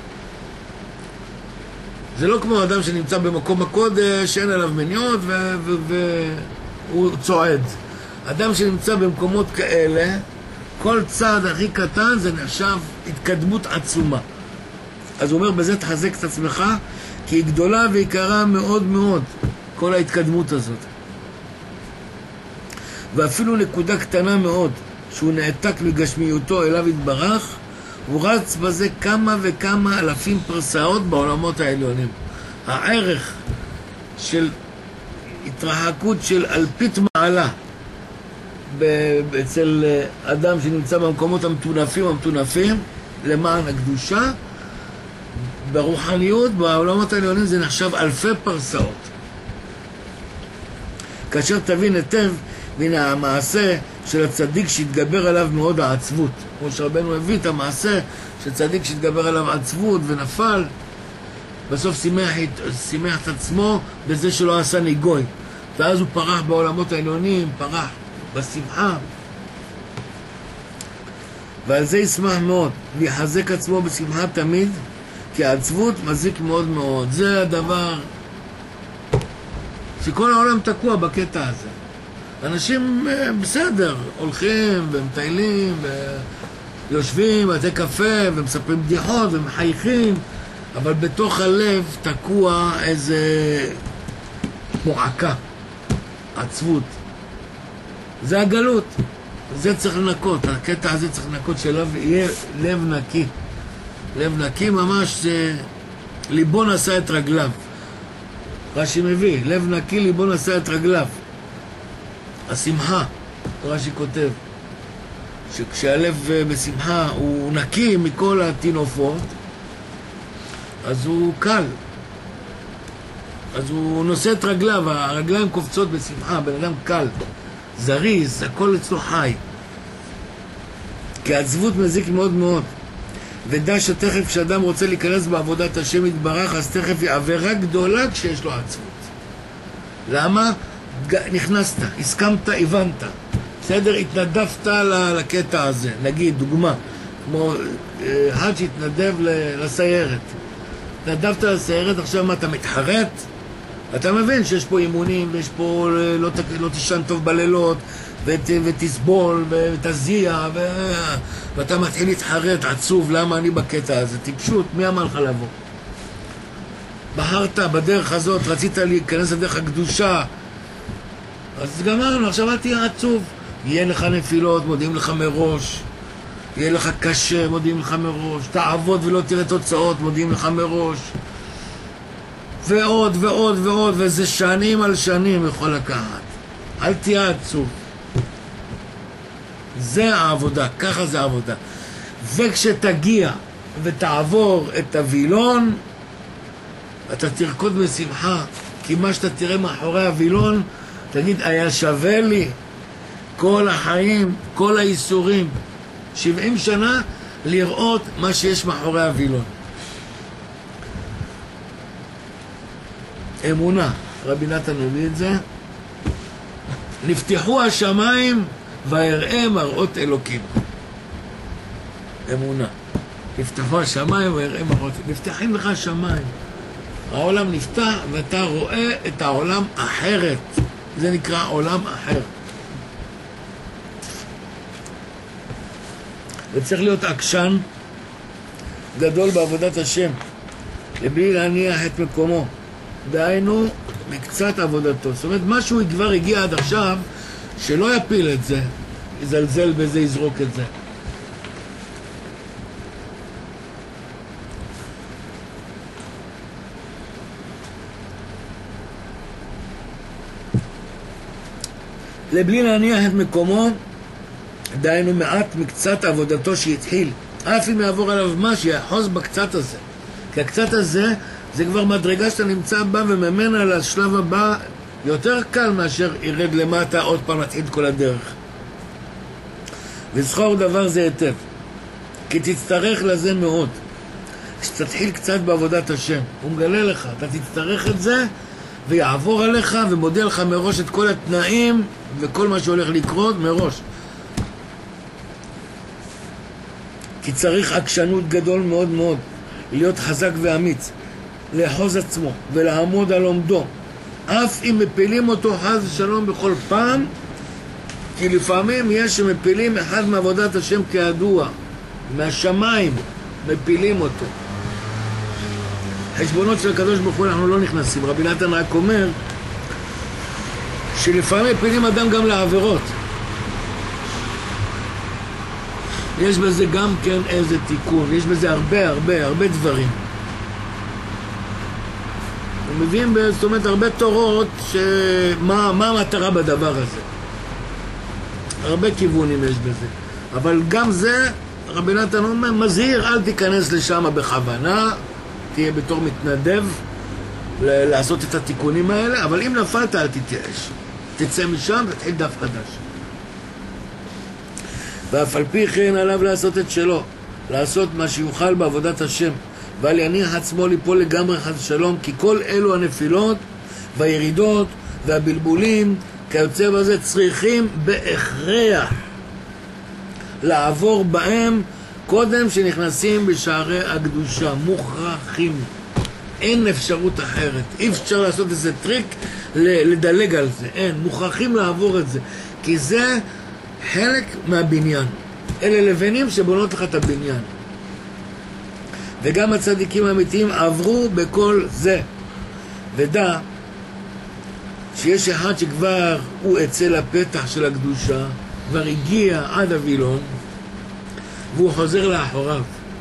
זה לא כמו אדם שנמצא במקום הקודש, אין עליו מניות והוא צועד. אדם שנמצא במקומות כאלה, כל צעד הכי קטן זה נחשב התקדמות עצומה. אז הוא אומר, בזה תחזק את עצמך, כי היא גדולה ויקרה מאוד מאוד, כל ההתקדמות הזאת. ואפילו נקודה קטנה מאוד, שהוא נעתק מגשמיותו אליו יתברך, הוא רץ בזה כמה וכמה אלפים פרסאות בעולמות העליונים. הערך של התרחקות של אלפית מעלה אצל אדם שנמצא במקומות המטונפים המטונפים למען הקדושה, ברוחניות, בעולמות העליונים זה נחשב אלפי פרסאות. כאשר תבין היטב, והנה המעשה של הצדיק שהתגבר עליו מאוד העצבות, כמו שרבנו הביא את המעשה של צדיק שהתגבר עליו עצבות ונפל, בסוף שימח, שימח את עצמו בזה שלא עשה ניגוי. ואז הוא פרח בעולמות העליונים, פרח בשמחה. ועל זה ישמח מאוד, ויחזק עצמו בשמחה תמיד, כי העצבות מזיק מאוד מאוד. זה הדבר שכל העולם תקוע בקטע הזה. אנשים בסדר, הולכים ומטיילים ויושבים בתי קפה ומספרים בדיחות ומחייכים, אבל בתוך הלב תקוע איזה מועקה, עצבות. זה הגלות, זה צריך לנקות, הקטע הזה צריך לנקות, שלב יהיה לב נקי. לב נקי ממש, זה ליבו נשא את רגליו. רש"י מביא, לב נקי ליבו נשא את רגליו. השמחה, רש"י כותב, שכשהלב בשמחה הוא נקי מכל התינופות, אז הוא קל. אז הוא נושא את רגליו, הרגליים קופצות בשמחה, בן אדם קל, זריז, הכל אצלו חי. כי העצבות מזיק מאוד מאוד. ודע שתכף כשאדם רוצה להיכנס בעבודת השם יתברך, אז תכף היא עבירה גדולה כשיש לו עצבות. למה? נכנסת, הסכמת, הבנת. בסדר, התנדבת לקטע הזה. נגיד, דוגמה, כמו אחד שהתנדב לסיירת. התנדבת לסיירת, עכשיו מה, אתה מתחרט? אתה מבין שיש פה אימונים, ויש פה לא, לא תישן טוב בלילות, ות, ותסבול, ותזיע, ו... ואתה מתחיל להתחרט, עצוב, למה אני בקטע הזה? טיפשות, מי אמר לך לבוא? בחרת בדרך הזאת, רצית להיכנס לדרך הקדושה, אז גמרנו, עכשיו אל תהיה עצוב. יהיה לך נפילות, מודיעים לך מראש. יהיה לך קשה, מודיעים לך מראש. תעבוד ולא תראה תוצאות, מודיעים לך מראש. ועוד ועוד ועוד, וזה שנים על שנים יכול לקחת. אל תהיה עצוב. זה העבודה, ככה זה העבודה. וכשתגיע ותעבור את הווילון, אתה תרקוד בשמחה, כי מה שאתה תראה מאחורי הווילון, תגיד, היה שווה לי כל החיים, כל האיסורים, שבעים שנה, לראות מה שיש מאחורי הווילון. אמונה, רבי נתן מביא את זה, נפתחו השמיים ויראה מראות אלוקים. אמונה. נפתחו השמיים ויראה מראות, נפתחים לך השמיים. העולם נפתח ואתה רואה את העולם אחרת. זה נקרא עולם אחר. וצריך להיות עקשן גדול בעבודת השם, לבלי להניח את מקומו. דהיינו, מקצת עבודתו. זאת אומרת, משהו כבר הגיע עד עכשיו, שלא יפיל את זה, יזלזל בזה, יזרוק את זה. לבלי להניח את מקומו, דהיינו מעט מקצת עבודתו שהתחיל. אף אם יעבור עליו מה, שיחוז בקצת הזה. כי הקצת הזה, זה כבר מדרגה שאתה נמצא בה, וממנה לשלב הבא יותר קל מאשר ירד למטה, עוד פעם להתחיל את כל הדרך. וזכור דבר זה היטב, כי תצטרך לזה מאוד. כשתתחיל קצת בעבודת השם, הוא מגלה לך, אתה תצטרך את זה, ויעבור עליך ומודיע לך מראש את כל התנאים וכל מה שהולך לקרות מראש. כי צריך עקשנות גדול מאוד מאוד, להיות חזק ואמיץ, לאחוז עצמו ולעמוד על עומדו, אף אם מפילים אותו חס ושלום בכל פעם, כי לפעמים יש שמפילים אחד מעבודת השם כידוע, מהשמיים מפילים אותו. חשבונות של הקדוש ברוך הוא אנחנו לא נכנסים. רבי נתן רק אומר שלפעמים מפילים אדם גם לעבירות. יש בזה גם כן איזה תיקון, יש בזה הרבה הרבה הרבה דברים. ומביאים זאת אומרת הרבה תורות שמה מה המטרה בדבר הזה. הרבה כיוונים יש בזה. אבל גם זה רבי נתן אומר מזהיר, אל תיכנס לשם בכוונה, תהיה בתור מתנדב לעשות את התיקונים האלה, אבל אם נפלת אל תתייאש, תצא משם ותתחיל דף חדש. ואף על פי כן עליו לעשות את שלו, לעשות מה שיוכל בעבודת השם, ועל יניח עצמו ליפול לגמרי חס ושלום, כי כל אלו הנפילות והירידות והבלבולים כיוצא בזה צריכים בהכרח לעבור בהם קודם שנכנסים בשערי הקדושה, מוכרחים. אין אפשרות אחרת, אי אפשר לעשות איזה טריק לדלג על זה, אין, מוכרחים לעבור את זה, כי זה חלק מהבניין. אלה לבנים שבונות לך את הבניין. וגם הצדיקים האמיתיים עברו בכל זה. ודע שיש אחד שכבר הוא אצל הפתח של הקדושה, כבר הגיע עד הווילון, והוא חוזר לאחוריו.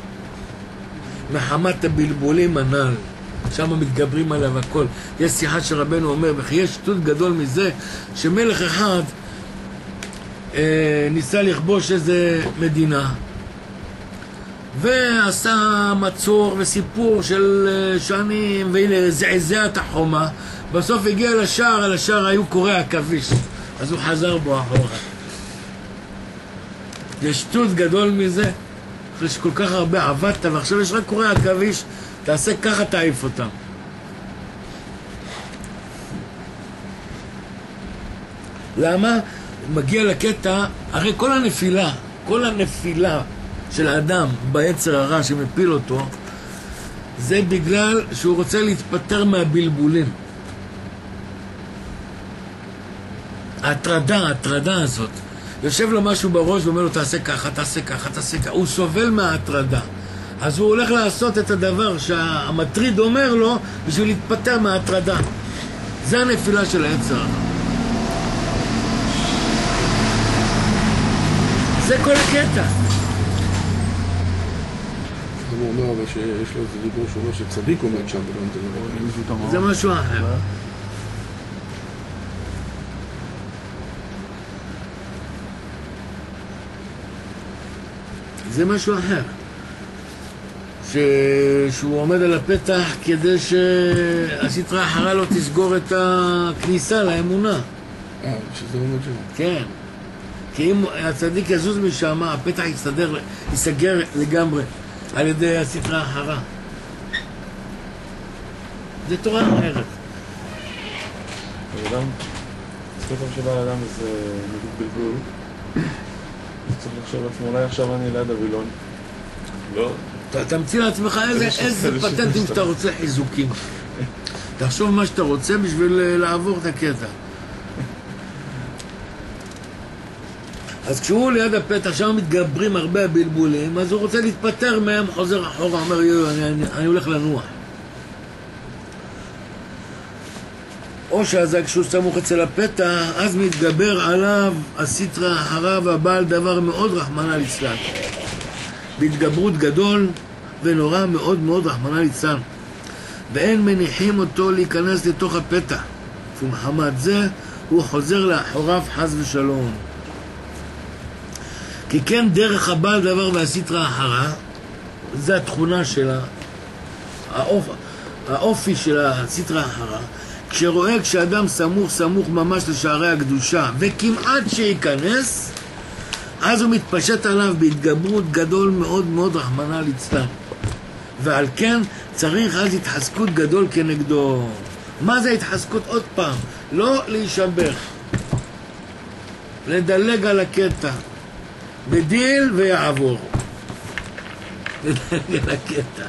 מחמת הבלבולים הנ"ל, שם מתגברים עליו הכל. יש שיחה שרבנו אומר, וכי יש שטות גדול מזה, שמלך אחד אה, ניסה לכבוש איזה מדינה, ועשה מצור וסיפור של שנים, והנה זעזע את החומה. בסוף הגיע לשער, על השער היו קורי עכביש, אז הוא חזר בו אחורה. יש שטות גדול מזה, אחרי שכל כך הרבה עבדת ועכשיו יש רק קורי עכביש, תעשה ככה, תעיף אותם. למה? מגיע לקטע, הרי כל הנפילה, כל הנפילה של האדם ביצר הרע שמפיל אותו, זה בגלל שהוא רוצה להתפטר מהבלבולים. ההטרדה, ההטרדה הזאת, יושב לו משהו בראש ואומר לו תעשה ככה, תעשה ככה, תעשה ככה. הוא סובל מההטרדה. אז הוא הולך לעשות את הדבר שהמטריד אומר לו בשביל להתפטר מההטרדה. זה הנפילה של היצר. זה כל הקטע. הוא אומר אבל שיש לו איזה דיבור שהוא אומר שצדיק עומד שם ולא נתן. זה משהו אחר. זה משהו אחר. ש... שהוא עומד על הפתח כדי שהסטרה האחרה לא תסגור את הכניסה לאמונה. אה, שזה עומד שם. כן. כי אם הצדיק יזוז משם, הפתח יסתדר, יסגר לגמרי על ידי הסטרה האחרה. זה תורה אחרת. אדם, ספר שבא לאדם איזה נגיד בלבול, צריך לחשוב לעצמו, אולי עכשיו אני ליד הווילון. לא. תמציא לעצמך איזה פטנטים שאתה רוצה חיזוקים. תחשוב מה שאתה רוצה בשביל לעבור את הקטע. אז כשהוא ליד הפתח, שם מתגברים הרבה הבלבולים, אז הוא רוצה להתפטר מהם, חוזר אחורה, אומר, יו, אני, אני, אני הולך לנוח. או שזה כשהוא סמוך אצל הפתח, אז מתגבר עליו הסטרה האחרה והבעל דבר מאוד רחמנא ליצלן. בהתגברות גדול ונורא מאוד מאוד רחמנא ליצלן. ואין מניחים אותו להיכנס לתוך הפתח. ומחמת זה הוא חוזר לאחוריו חס ושלום. כי כן דרך הבעל דבר והסטרה האחרה, זה התכונה שלה, האופ... האופי של הסטרה האחרה, כשרואה כשאדם סמוך סמוך ממש לשערי הקדושה וכמעט שייכנס, אז הוא מתפשט עליו בהתגברות גדול מאוד מאוד רחמנא ליצלן. ועל כן צריך אז התחזקות גדול כנגדו. מה זה התחזקות? עוד פעם, לא להישבך, לדלג על הקטע בדיל ויעבור. לדלג על הקטע.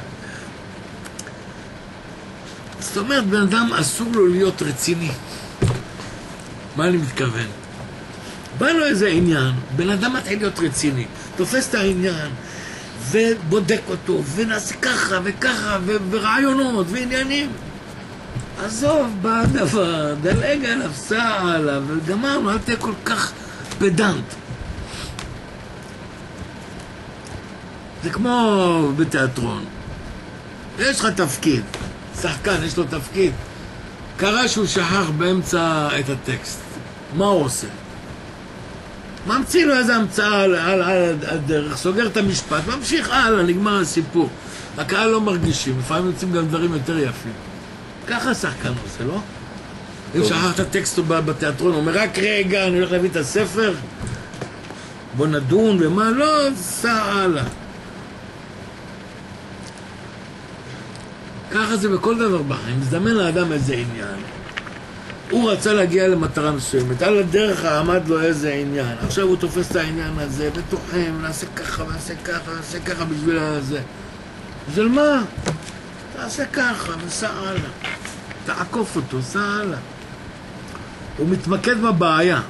זאת אומרת, בן אדם אסור לו להיות רציני. מה אני מתכוון? בא לו איזה עניין, בן אדם מתחיל להיות רציני, תופס את העניין ובודק אותו ונעשה ככה וככה ו- ורעיונות ועניינים. עזוב, בא דבר, דלג עליו, סע עליו וגמרנו, אל תהיה כל כך פדנט. זה כמו בתיאטרון, יש לך תפקיד, שחקן יש לו תפקיד, קרה שהוא שכח באמצע את הטקסט, מה הוא עושה? ממציא לו איזה המצאה על, על, על הדרך, סוגר את המשפט, ממשיך הלאה, נגמר הסיפור. הקהל לא מרגישים, לפעמים יוצאים גם דברים יותר יפים. ככה השחקן עושה, לא? אם שכח את הטקסט בתיאטרון, הוא אומר, רק רגע, אני הולך להביא את הספר, בוא נדון ומה, לא, סע הלאה. ככה זה בכל דבר בחיים, מזדמן לאדם איזה עניין. הוא רצה להגיע למטרה מסוימת, על הדרך עמד לו איזה עניין, עכשיו הוא תופס את העניין הזה ותוחם, נעשה ככה ונעשה ככה ונעשה ככה בשביל הזה. בשביל מה? תעשה ככה וסע הלאה, תעקוף אותו, סע הלאה. הוא מתמקד בבעיה.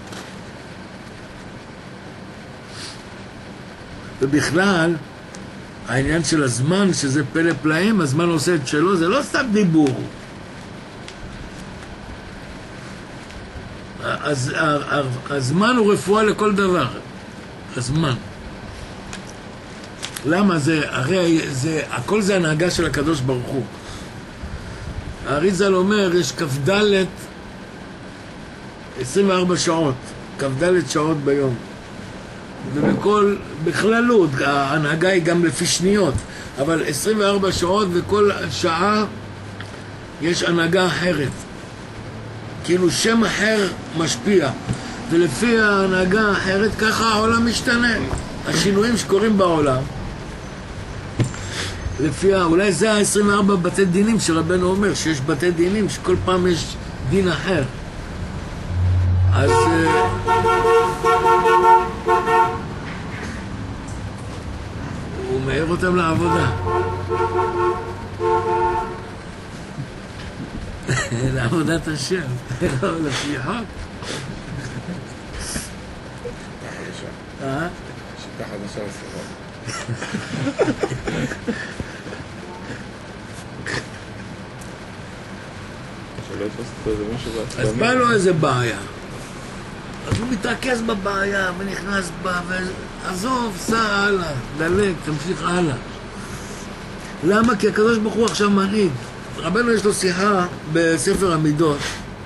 ובכלל, העניין של הזמן, שזה פלא פלאים, הזמן עושה את שלו, זה לא סתם דיבור. אז הזמן הוא רפואה לכל דבר. הזמן. למה זה? הרי זה, הכל זה הנהגה של הקדוש ברוך הוא. האריז"ל אומר, יש כ"ד עשרים וארבע שעות, כ"ד שעות ביום. ובכל, בכללות, ההנהגה היא גם לפי שניות, אבל עשרים וארבע שעות וכל שעה יש הנהגה אחרת. כאילו שם אחר משפיע, ולפי ההנהגה האחרת ככה העולם משתנה. השינויים שקורים בעולם, לפי, אולי זה ה-עשרים וארבע בתי דינים שרבנו אומר, שיש בתי דינים שכל פעם יש דין אחר. אז הוא מעיר אותם לעבודה. לעבודת השם, לא לפי חוק. שיטה חדשה לסרון. אז בא לו איזה בעיה, אז הוא מתרכז בבעיה ונכנס בה, ועזוב, סע הלאה, דלק, תמשיך הלאה. למה? כי הקדוש ברוך הוא עכשיו מנהיג. רבנו יש לו שיחה בספר המידות.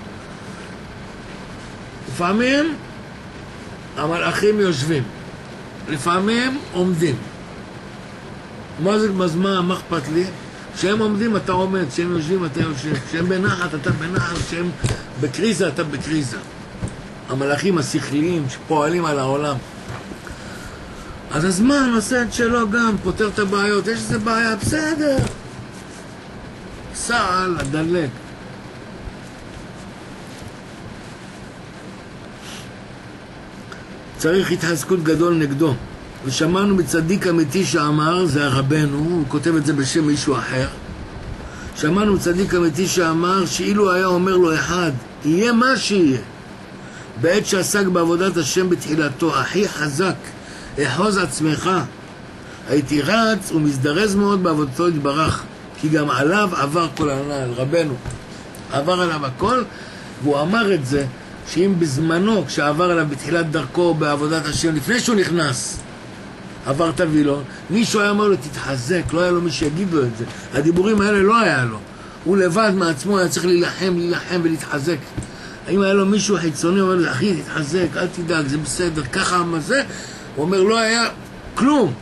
לפעמים המלאכים יושבים, לפעמים עומדים. מה זה בזמן, מה אכפת לי? כשהם עומדים אתה עומד, כשהם יושבים אתה יושב, כשהם בנחת אתה בנחת, כשהם בקריזה אתה בקריזה. המלאכים השכליים שפועלים על העולם. אז הזמן עושה את שלו גם, פותר את הבעיות. יש איזה בעיה, בסדר, סע הלאה, דלק. צריך התחזקות גדול נגדו. ושמענו מצדיק אמיתי שאמר, זה הרבנו, הוא כותב את זה בשם מישהו אחר. שמענו מצדיק אמיתי שאמר שאילו היה אומר לו אחד, יהיה מה שיהיה, בעת שעסק בעבודת השם בתחילתו, הכי חזק, אחוז עצמך, הייתי רץ ומזדרז מאוד בעבודתו יתברך, כי גם עליו עבר כל הנעל. רבנו עבר עליו הכל, והוא אמר את זה, שאם בזמנו, כשעבר עליו בתחילת דרכו בעבודת השם, לפני שהוא נכנס, עברת וילון, מישהו היה אומר לו תתחזק, לא היה לו מי שיגיד לו את זה. הדיבורים האלה לא היה לו, הוא לבד מעצמו היה צריך להילחם, להילחם ולהתחזק. אם היה לו מישהו חיצוני, הוא אומר לו, אחי תתחזק, אל תדאג, זה בסדר, ככה מה זה, הוא אומר לא היה כלום.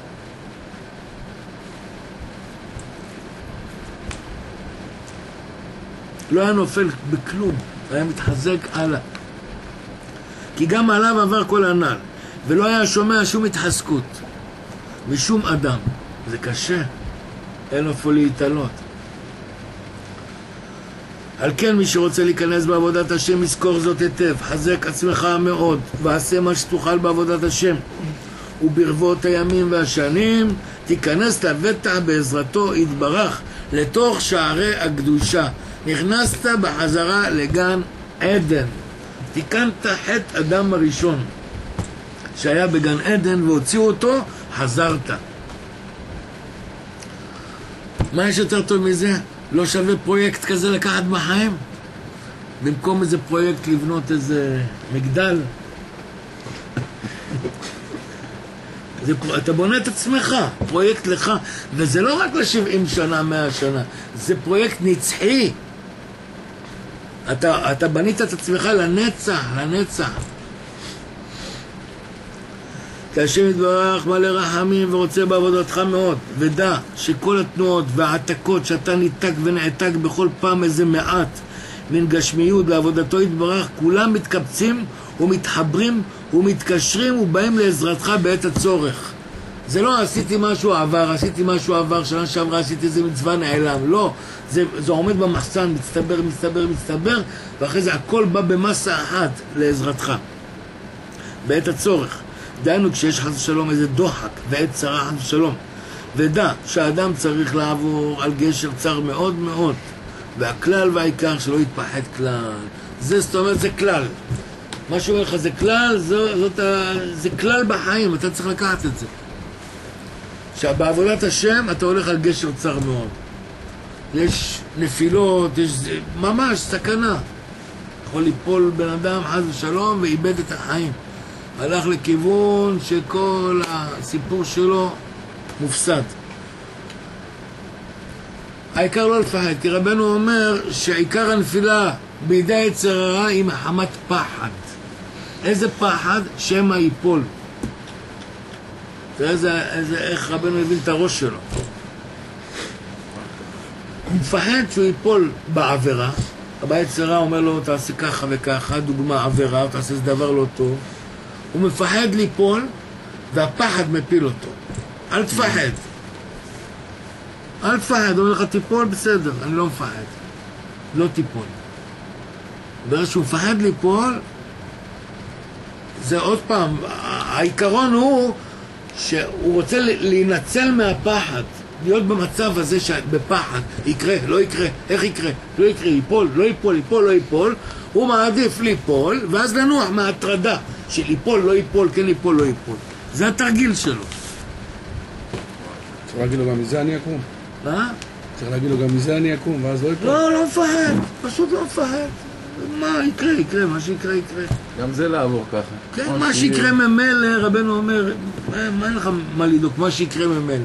לא היה נופל בכלום, היה מתחזק הלאה. כי גם עליו עבר כל הנעל, ולא היה שומע שום התחזקות משום אדם. זה קשה, אין איפה להתעלות. על כן מי שרוצה להיכנס בעבודת השם יזכור זאת היטב, חזק עצמך מאוד ועשה מה שתוכל בעבודת השם, וברבות הימים והשנים תיכנס לבטח בעזרתו יתברך לתוך שערי הקדושה. נכנסת בחזרה לגן עדן, תיקנת חטא אדם הראשון שהיה בגן עדן והוציאו אותו, חזרת. מה יש יותר טוב מזה? לא שווה פרויקט כזה לקחת בחיים? במקום איזה פרויקט לבנות איזה מגדל? זה, אתה בונה את עצמך, פרויקט לך, וזה לא רק ל-שבעים שנה, מאה שנה, זה פרויקט נצחי. אתה, אתה בנית את עצמך לנצח, לנצח. כי השם יתברך מלא רחמים ורוצה בעבודתך מאוד, ודע שכל התנועות והעתקות שאתה ניתק ונעתק בכל פעם איזה מעט מן גשמיות לעבודתו יתברך, כולם מתקבצים ומתחברים ומתקשרים ובאים לעזרתך בעת הצורך. זה לא עשיתי משהו עבר, עשיתי משהו עבר, שנה שעברה עשיתי איזה מצווה נעלם, לא, זה, זה עומד במחסן, מצטבר, מצטבר, מצטבר, ואחרי זה הכל בא במסה אחת לעזרתך, בעת הצורך. דיינו כשיש חס ושלום איזה דוחק ועת צרה חס ושלום, ודע שהאדם צריך לעבור על גשר צר מאוד מאוד, והכלל והעיקר שלא יתפחד כלל. זה זאת אומרת, זה כלל. מה שאומר לך זה כלל, זו, זאת, זה כלל בחיים, אתה צריך לקחת את זה. שבעבודת השם אתה הולך על גשר צר מאוד. יש נפילות, יש ממש סכנה. יכול ליפול בן אדם חס ושלום ואיבד את החיים. הלך לכיוון שכל הסיפור שלו מופסד. העיקר לא לפחד, כי רבנו אומר שעיקר הנפילה בידי יצר הרע היא מחמת פחד. איזה פחד? שמא ייפול. תראה איזה, איזה, איך רבנו הבין את הראש שלו. הוא מפחד שהוא ייפול בעבירה. הבא יצר הרע אומר לו תעשה ככה וככה, דוגמה עבירה, תעשה איזה דבר לא טוב. הוא מפחד ליפול והפחד מפיל אותו. אל תפחד. אל תפחד, הוא אומר לך תיפול, בסדר, אני לא מפחד. לא תיפול. ברגע שהוא מפחד ליפול, זה עוד פעם, העיקרון הוא שהוא רוצה להינצל מהפחד, להיות במצב הזה בפחד, יקרה, לא יקרה, איך יקרה, לא יקרה, ייפול, לא ייפול, ייפול, לא ייפול, הוא מעדיף ליפול, ואז לנוח מההטרדה של ייפול, לא ייפול, כן ייפול, לא ייפול. זה התרגיל שלו. צריך להגיד לו גם מזה אני אקום. מה? צריך להגיד לו גם מזה אני אקום, ואז לא ייפול. לא, לא מפחד, פשוט לא מפחד. מה יקרה, יקרה, מה שיקרה, יקרה. גם זה לעבור ככה. כן, מה שיקרה ממילא, רבנו אומר, מה אין לך מה לדאוג, מה שיקרה ממילא.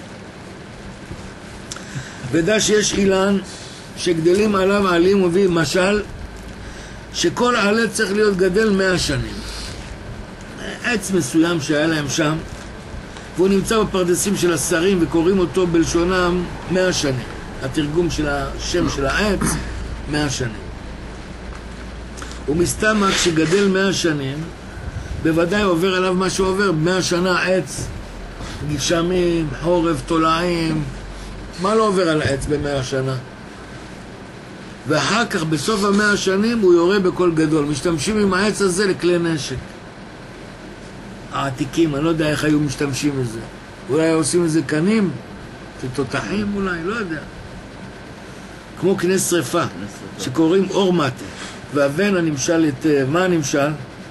ודע שיש אילן שגדלים עליו העלים מביא משל שכל העלה צריך להיות גדל מאה שנים. עץ מסוים שהיה להם שם, והוא נמצא בפרדסים של השרים וקוראים אותו בלשונם מאה שנים. התרגום של השם של העץ, מאה שנים. ומסתמה כשגדל מאה שנים, בוודאי עובר עליו מה שעובר, מאה שנה עץ, גשמים, חורף, תולעים, מה לא עובר על העץ במאה שנה? ואחר כך בסוף המאה שנים הוא יורה בכל גדול, משתמשים עם העץ הזה לכלי נשק. העתיקים, אני לא יודע איך היו משתמשים בזה. אולי עושים איזה קנים, תותחים אולי, לא יודע. כמו קנה שריפה, שקוראים אור מטה. והבן הנמשל היטב, מה הנמשל?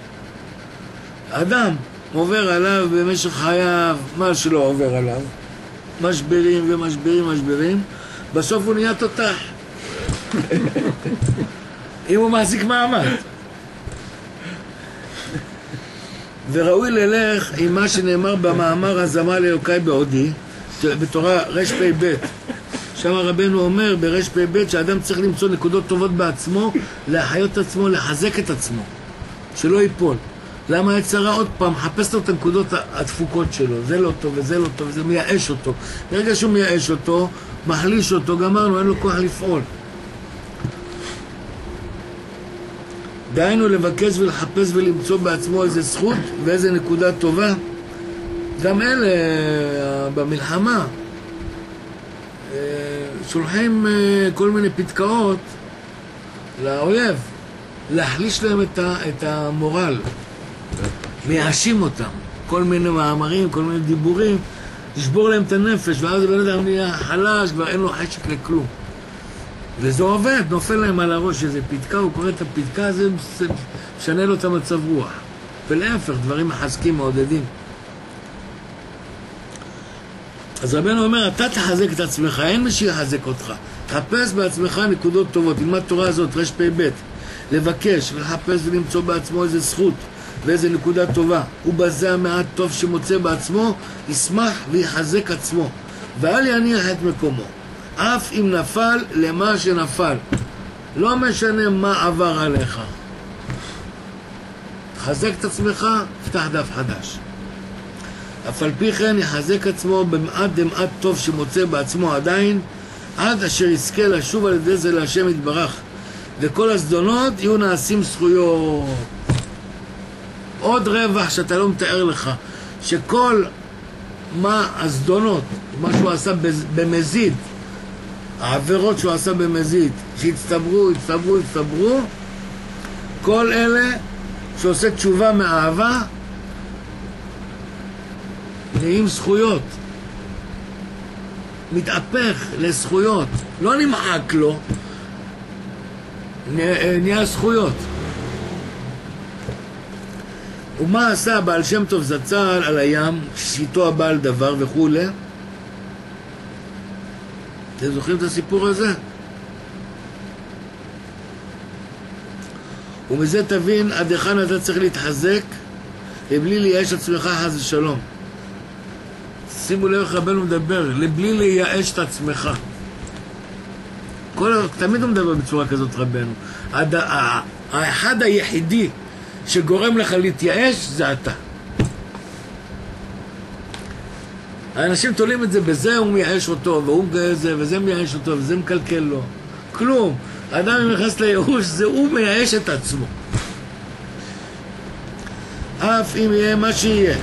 אדם עובר עליו במשך חייו, מה שלא עובר עליו, משברים ומשברים משברים, בסוף הוא נהיה תותח. אם הוא מחזיק מעמד. וראוי ללך עם מה שנאמר במאמר הזמה לאלוקי בעודי, בתורה רש פי ב', שם רבנו אומר ברש פי ב' שהאדם צריך למצוא נקודות טובות בעצמו, להחיות את עצמו, לחזק את עצמו, שלא ייפול. למה יצרה עוד פעם? מחפש לו את הנקודות הדפוקות שלו, זה לא טוב וזה לא טוב, זה מייאש אותו. ברגע שהוא מייאש אותו, מחליש אותו, גמרנו, אין לו כוח לפעול. דהיינו לבקש ולחפש ולמצוא בעצמו איזה זכות ואיזה נקודה טובה. גם אלה במלחמה שולחים כל מיני פתקאות לאויב, להחליש להם את, ה, את המורל, מייאשים אותם, כל מיני מאמרים, כל מיני דיבורים, לשבור להם את הנפש, ואז בן אדם נהיה חלש, כבר אין לו חשק לכלום. וזה עובד, נופל להם על הראש איזה פתקה, הוא קורא את הפתקה, זה משנה לו את המצב רוח. ולהפך, דברים מחזקים, מעודדים. אז רבנו אומר, אתה תחזק את עצמך, אין מי שיחזק אותך. תחפש בעצמך נקודות טובות, תלמד תורה הזאת, רש פי ב', לבקש ולחפש ולמצוא בעצמו איזה זכות ואיזה נקודה טובה. ובזה המעט טוב שמוצא בעצמו, ישמח ויחזק עצמו, ואל יניח את מקומו. אף אם נפל למה שנפל, לא משנה מה עבר עליך. תחזק את עצמך, פתח דף חדש. אף על פי כן יחזק עצמו במעט דמעט טוב שמוצא בעצמו עדיין, עד אשר יזכה לשוב על ידי זה להשם יתברך, וכל הזדונות יהיו נעשים זכויות. עוד רווח שאתה לא מתאר לך, שכל מה הזדונות, מה שהוא עשה במזיד, העבירות שהוא עשה במזיד, שהצטברו, הצטברו, הצטברו, כל אלה שעושה תשובה מאהבה, נהיים זכויות. מתהפך לזכויות. לא נמחק לו, נהיה זכויות. ומה עשה בעל שם טוב זצ"ל על הים, שיטו הבעל דבר וכו'? אתם זוכרים את הסיפור הזה? ומזה תבין עד היכן אתה צריך להתחזק לבלי לייאש עצמך חס ושלום. שימו לב איך רבנו מדבר, לבלי לייאש את עצמך. כל, תמיד הוא מדבר בצורה כזאת רבנו. עד, האחד היחידי שגורם לך להתייאש זה אתה. האנשים תולים את זה בזה, הוא מייאש אותו, והוא זה, וזה מייאש אותו, וזה מקלקל לו. כלום. האדם נכנס לייאוש, זה הוא מייאש את עצמו. אף אם יהיה מה שיהיה.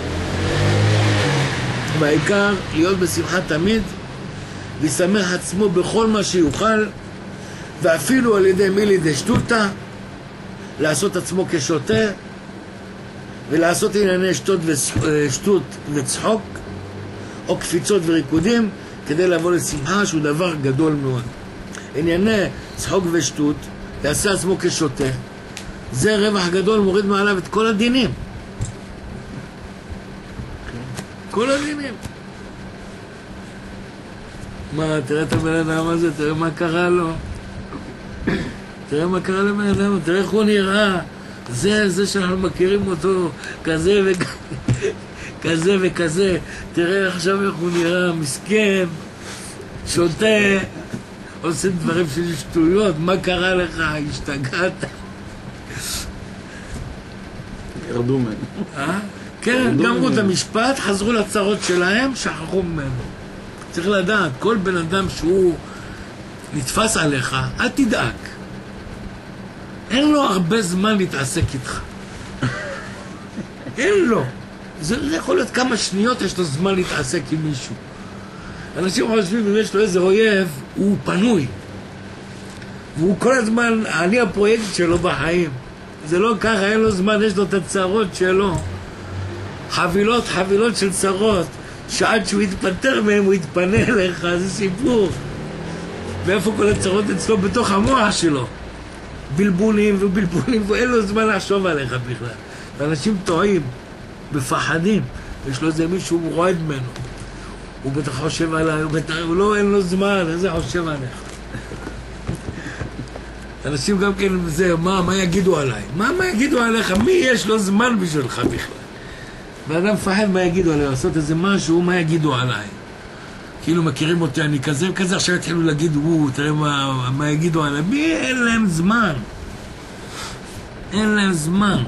בעיקר להיות בשמחה תמיד, וישמח עצמו בכל מה שיוכל, ואפילו על ידי מילי דשטותא, לעשות עצמו כשוטה, ולעשות ענייני שטות ושטות וצחוק, או קפיצות וריקודים, כדי לבוא לשמחה שהוא דבר גדול מאוד. ענייני צחוק ושטות, יעשה עצמו כשוטה, זה רווח גדול, מוריד מעליו את כל הדינים. כל הדינים. מה, תראה את הבן אדם הזה, תראה מה קרה לו. תראה מה קרה לבן אדם, תראה איך הוא נראה. זה, זה שאנחנו מכירים אותו, כזה וכזה וכזה. תראה עכשיו איך הוא נראה, מסכן, שותה, עושה דברים של שטויות. מה קרה לך? השתגעת? ירדו ממנו. אה? כן, גמרו את המשפט, חזרו לצרות שלהם, שכחו ממנו. צריך לדעת, כל בן אדם שהוא נתפס עליך, אל תדאג. אין לו הרבה זמן להתעסק איתך. אין לו. זה, זה יכול להיות כמה שניות יש לו זמן להתעסק עם מישהו. אנשים חושבים, אם יש לו איזה אויב, הוא פנוי. והוא כל הזמן, אני הפרויקט שלו בחיים. זה לא ככה, אין לו זמן, יש לו את הצרות שלו. חבילות, חבילות של צרות, שעד שהוא יתפטר מהם, הוא יתפנה אליך, זה סיפור. ואיפה כל הצרות אצלו? בתוך המוח שלו. בלבולים ובלבולים, ואין לו זמן לחשוב עליך בכלל. ואנשים טועים, מפחדים. יש לו איזה מישהו, הוא רועד ממנו. הוא בטח חושב עליי, הוא בטח, הוא לא, אין לו זמן, איזה חושב עליך. אנשים גם כן, זה, מה, מה יגידו עליי? מה, מה יגידו עליך? מי יש לו זמן בשבילך בכלל? ואדם מפחד מה יגידו עליי, לעשות איזה משהו, מה יגידו עליי? כאילו מכירים אותי, אני כזה וכזה, עכשיו התחילו להגיד, וואו, תראה מה, מה יגידו עליי. מי? אין להם זמן. אין להם זמן.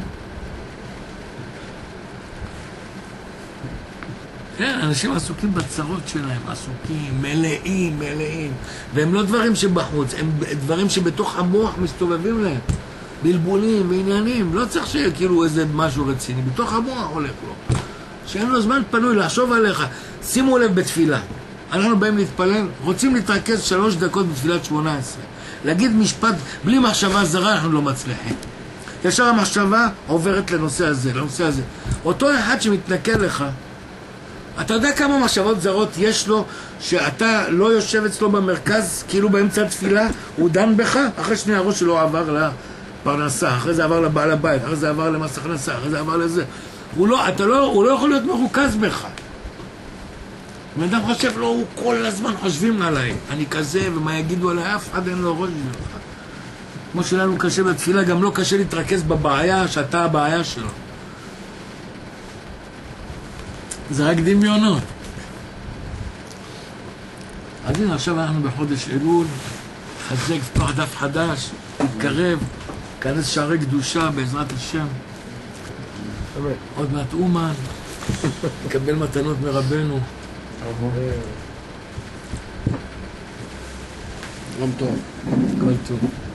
כן, אנשים עסוקים בצרות שלהם, עסוקים, מלאים, מלאים. והם לא דברים שבחוץ, הם דברים שבתוך המוח מסתובבים להם. בלבולים ועניינים, לא צריך שיהיה כאילו איזה משהו רציני, בתוך המוח הולך לו. שאין לו זמן פנוי לחשוב עליך. שימו לב בתפילה. אנחנו באים להתפלל, רוצים להתרכז שלוש דקות בתפילת שמונה עשרה. להגיד משפט בלי מחשבה זרה, אנחנו לא מצליחים. ישר המחשבה עוברת לנושא הזה, לנושא הזה. אותו אחד שמתנקל לך, אתה יודע כמה מחשבות זרות יש לו, שאתה לא יושב אצלו במרכז, כאילו באמצע התפילה, הוא דן בך, אחרי שני הראש שלו עבר לפרנסה, אחרי זה עבר לבעל הבית, אחרי זה עבר למס הכנסה, אחרי זה עבר לזה. הוא לא, אתה לא, הוא לא יכול להיות מרוכז בך. ואדם חושב, לא, הוא כל הזמן חושבים עליי, אני כזה, ומה יגידו עליי, אף אחד אין לו ראש שלך. כמו שלנו קשה בתפילה, גם לא קשה להתרכז בבעיה, שאתה הבעיה שלו. זה רק דמיונות. אז הנה, עכשיו אנחנו בחודש אלול, חזק, פתוח דף חדש, תתקרב, כנס שערי קדושה בעזרת השם. עוד מעט אומן, נקבל מתנות מרבנו. יום טוב. כל טוב.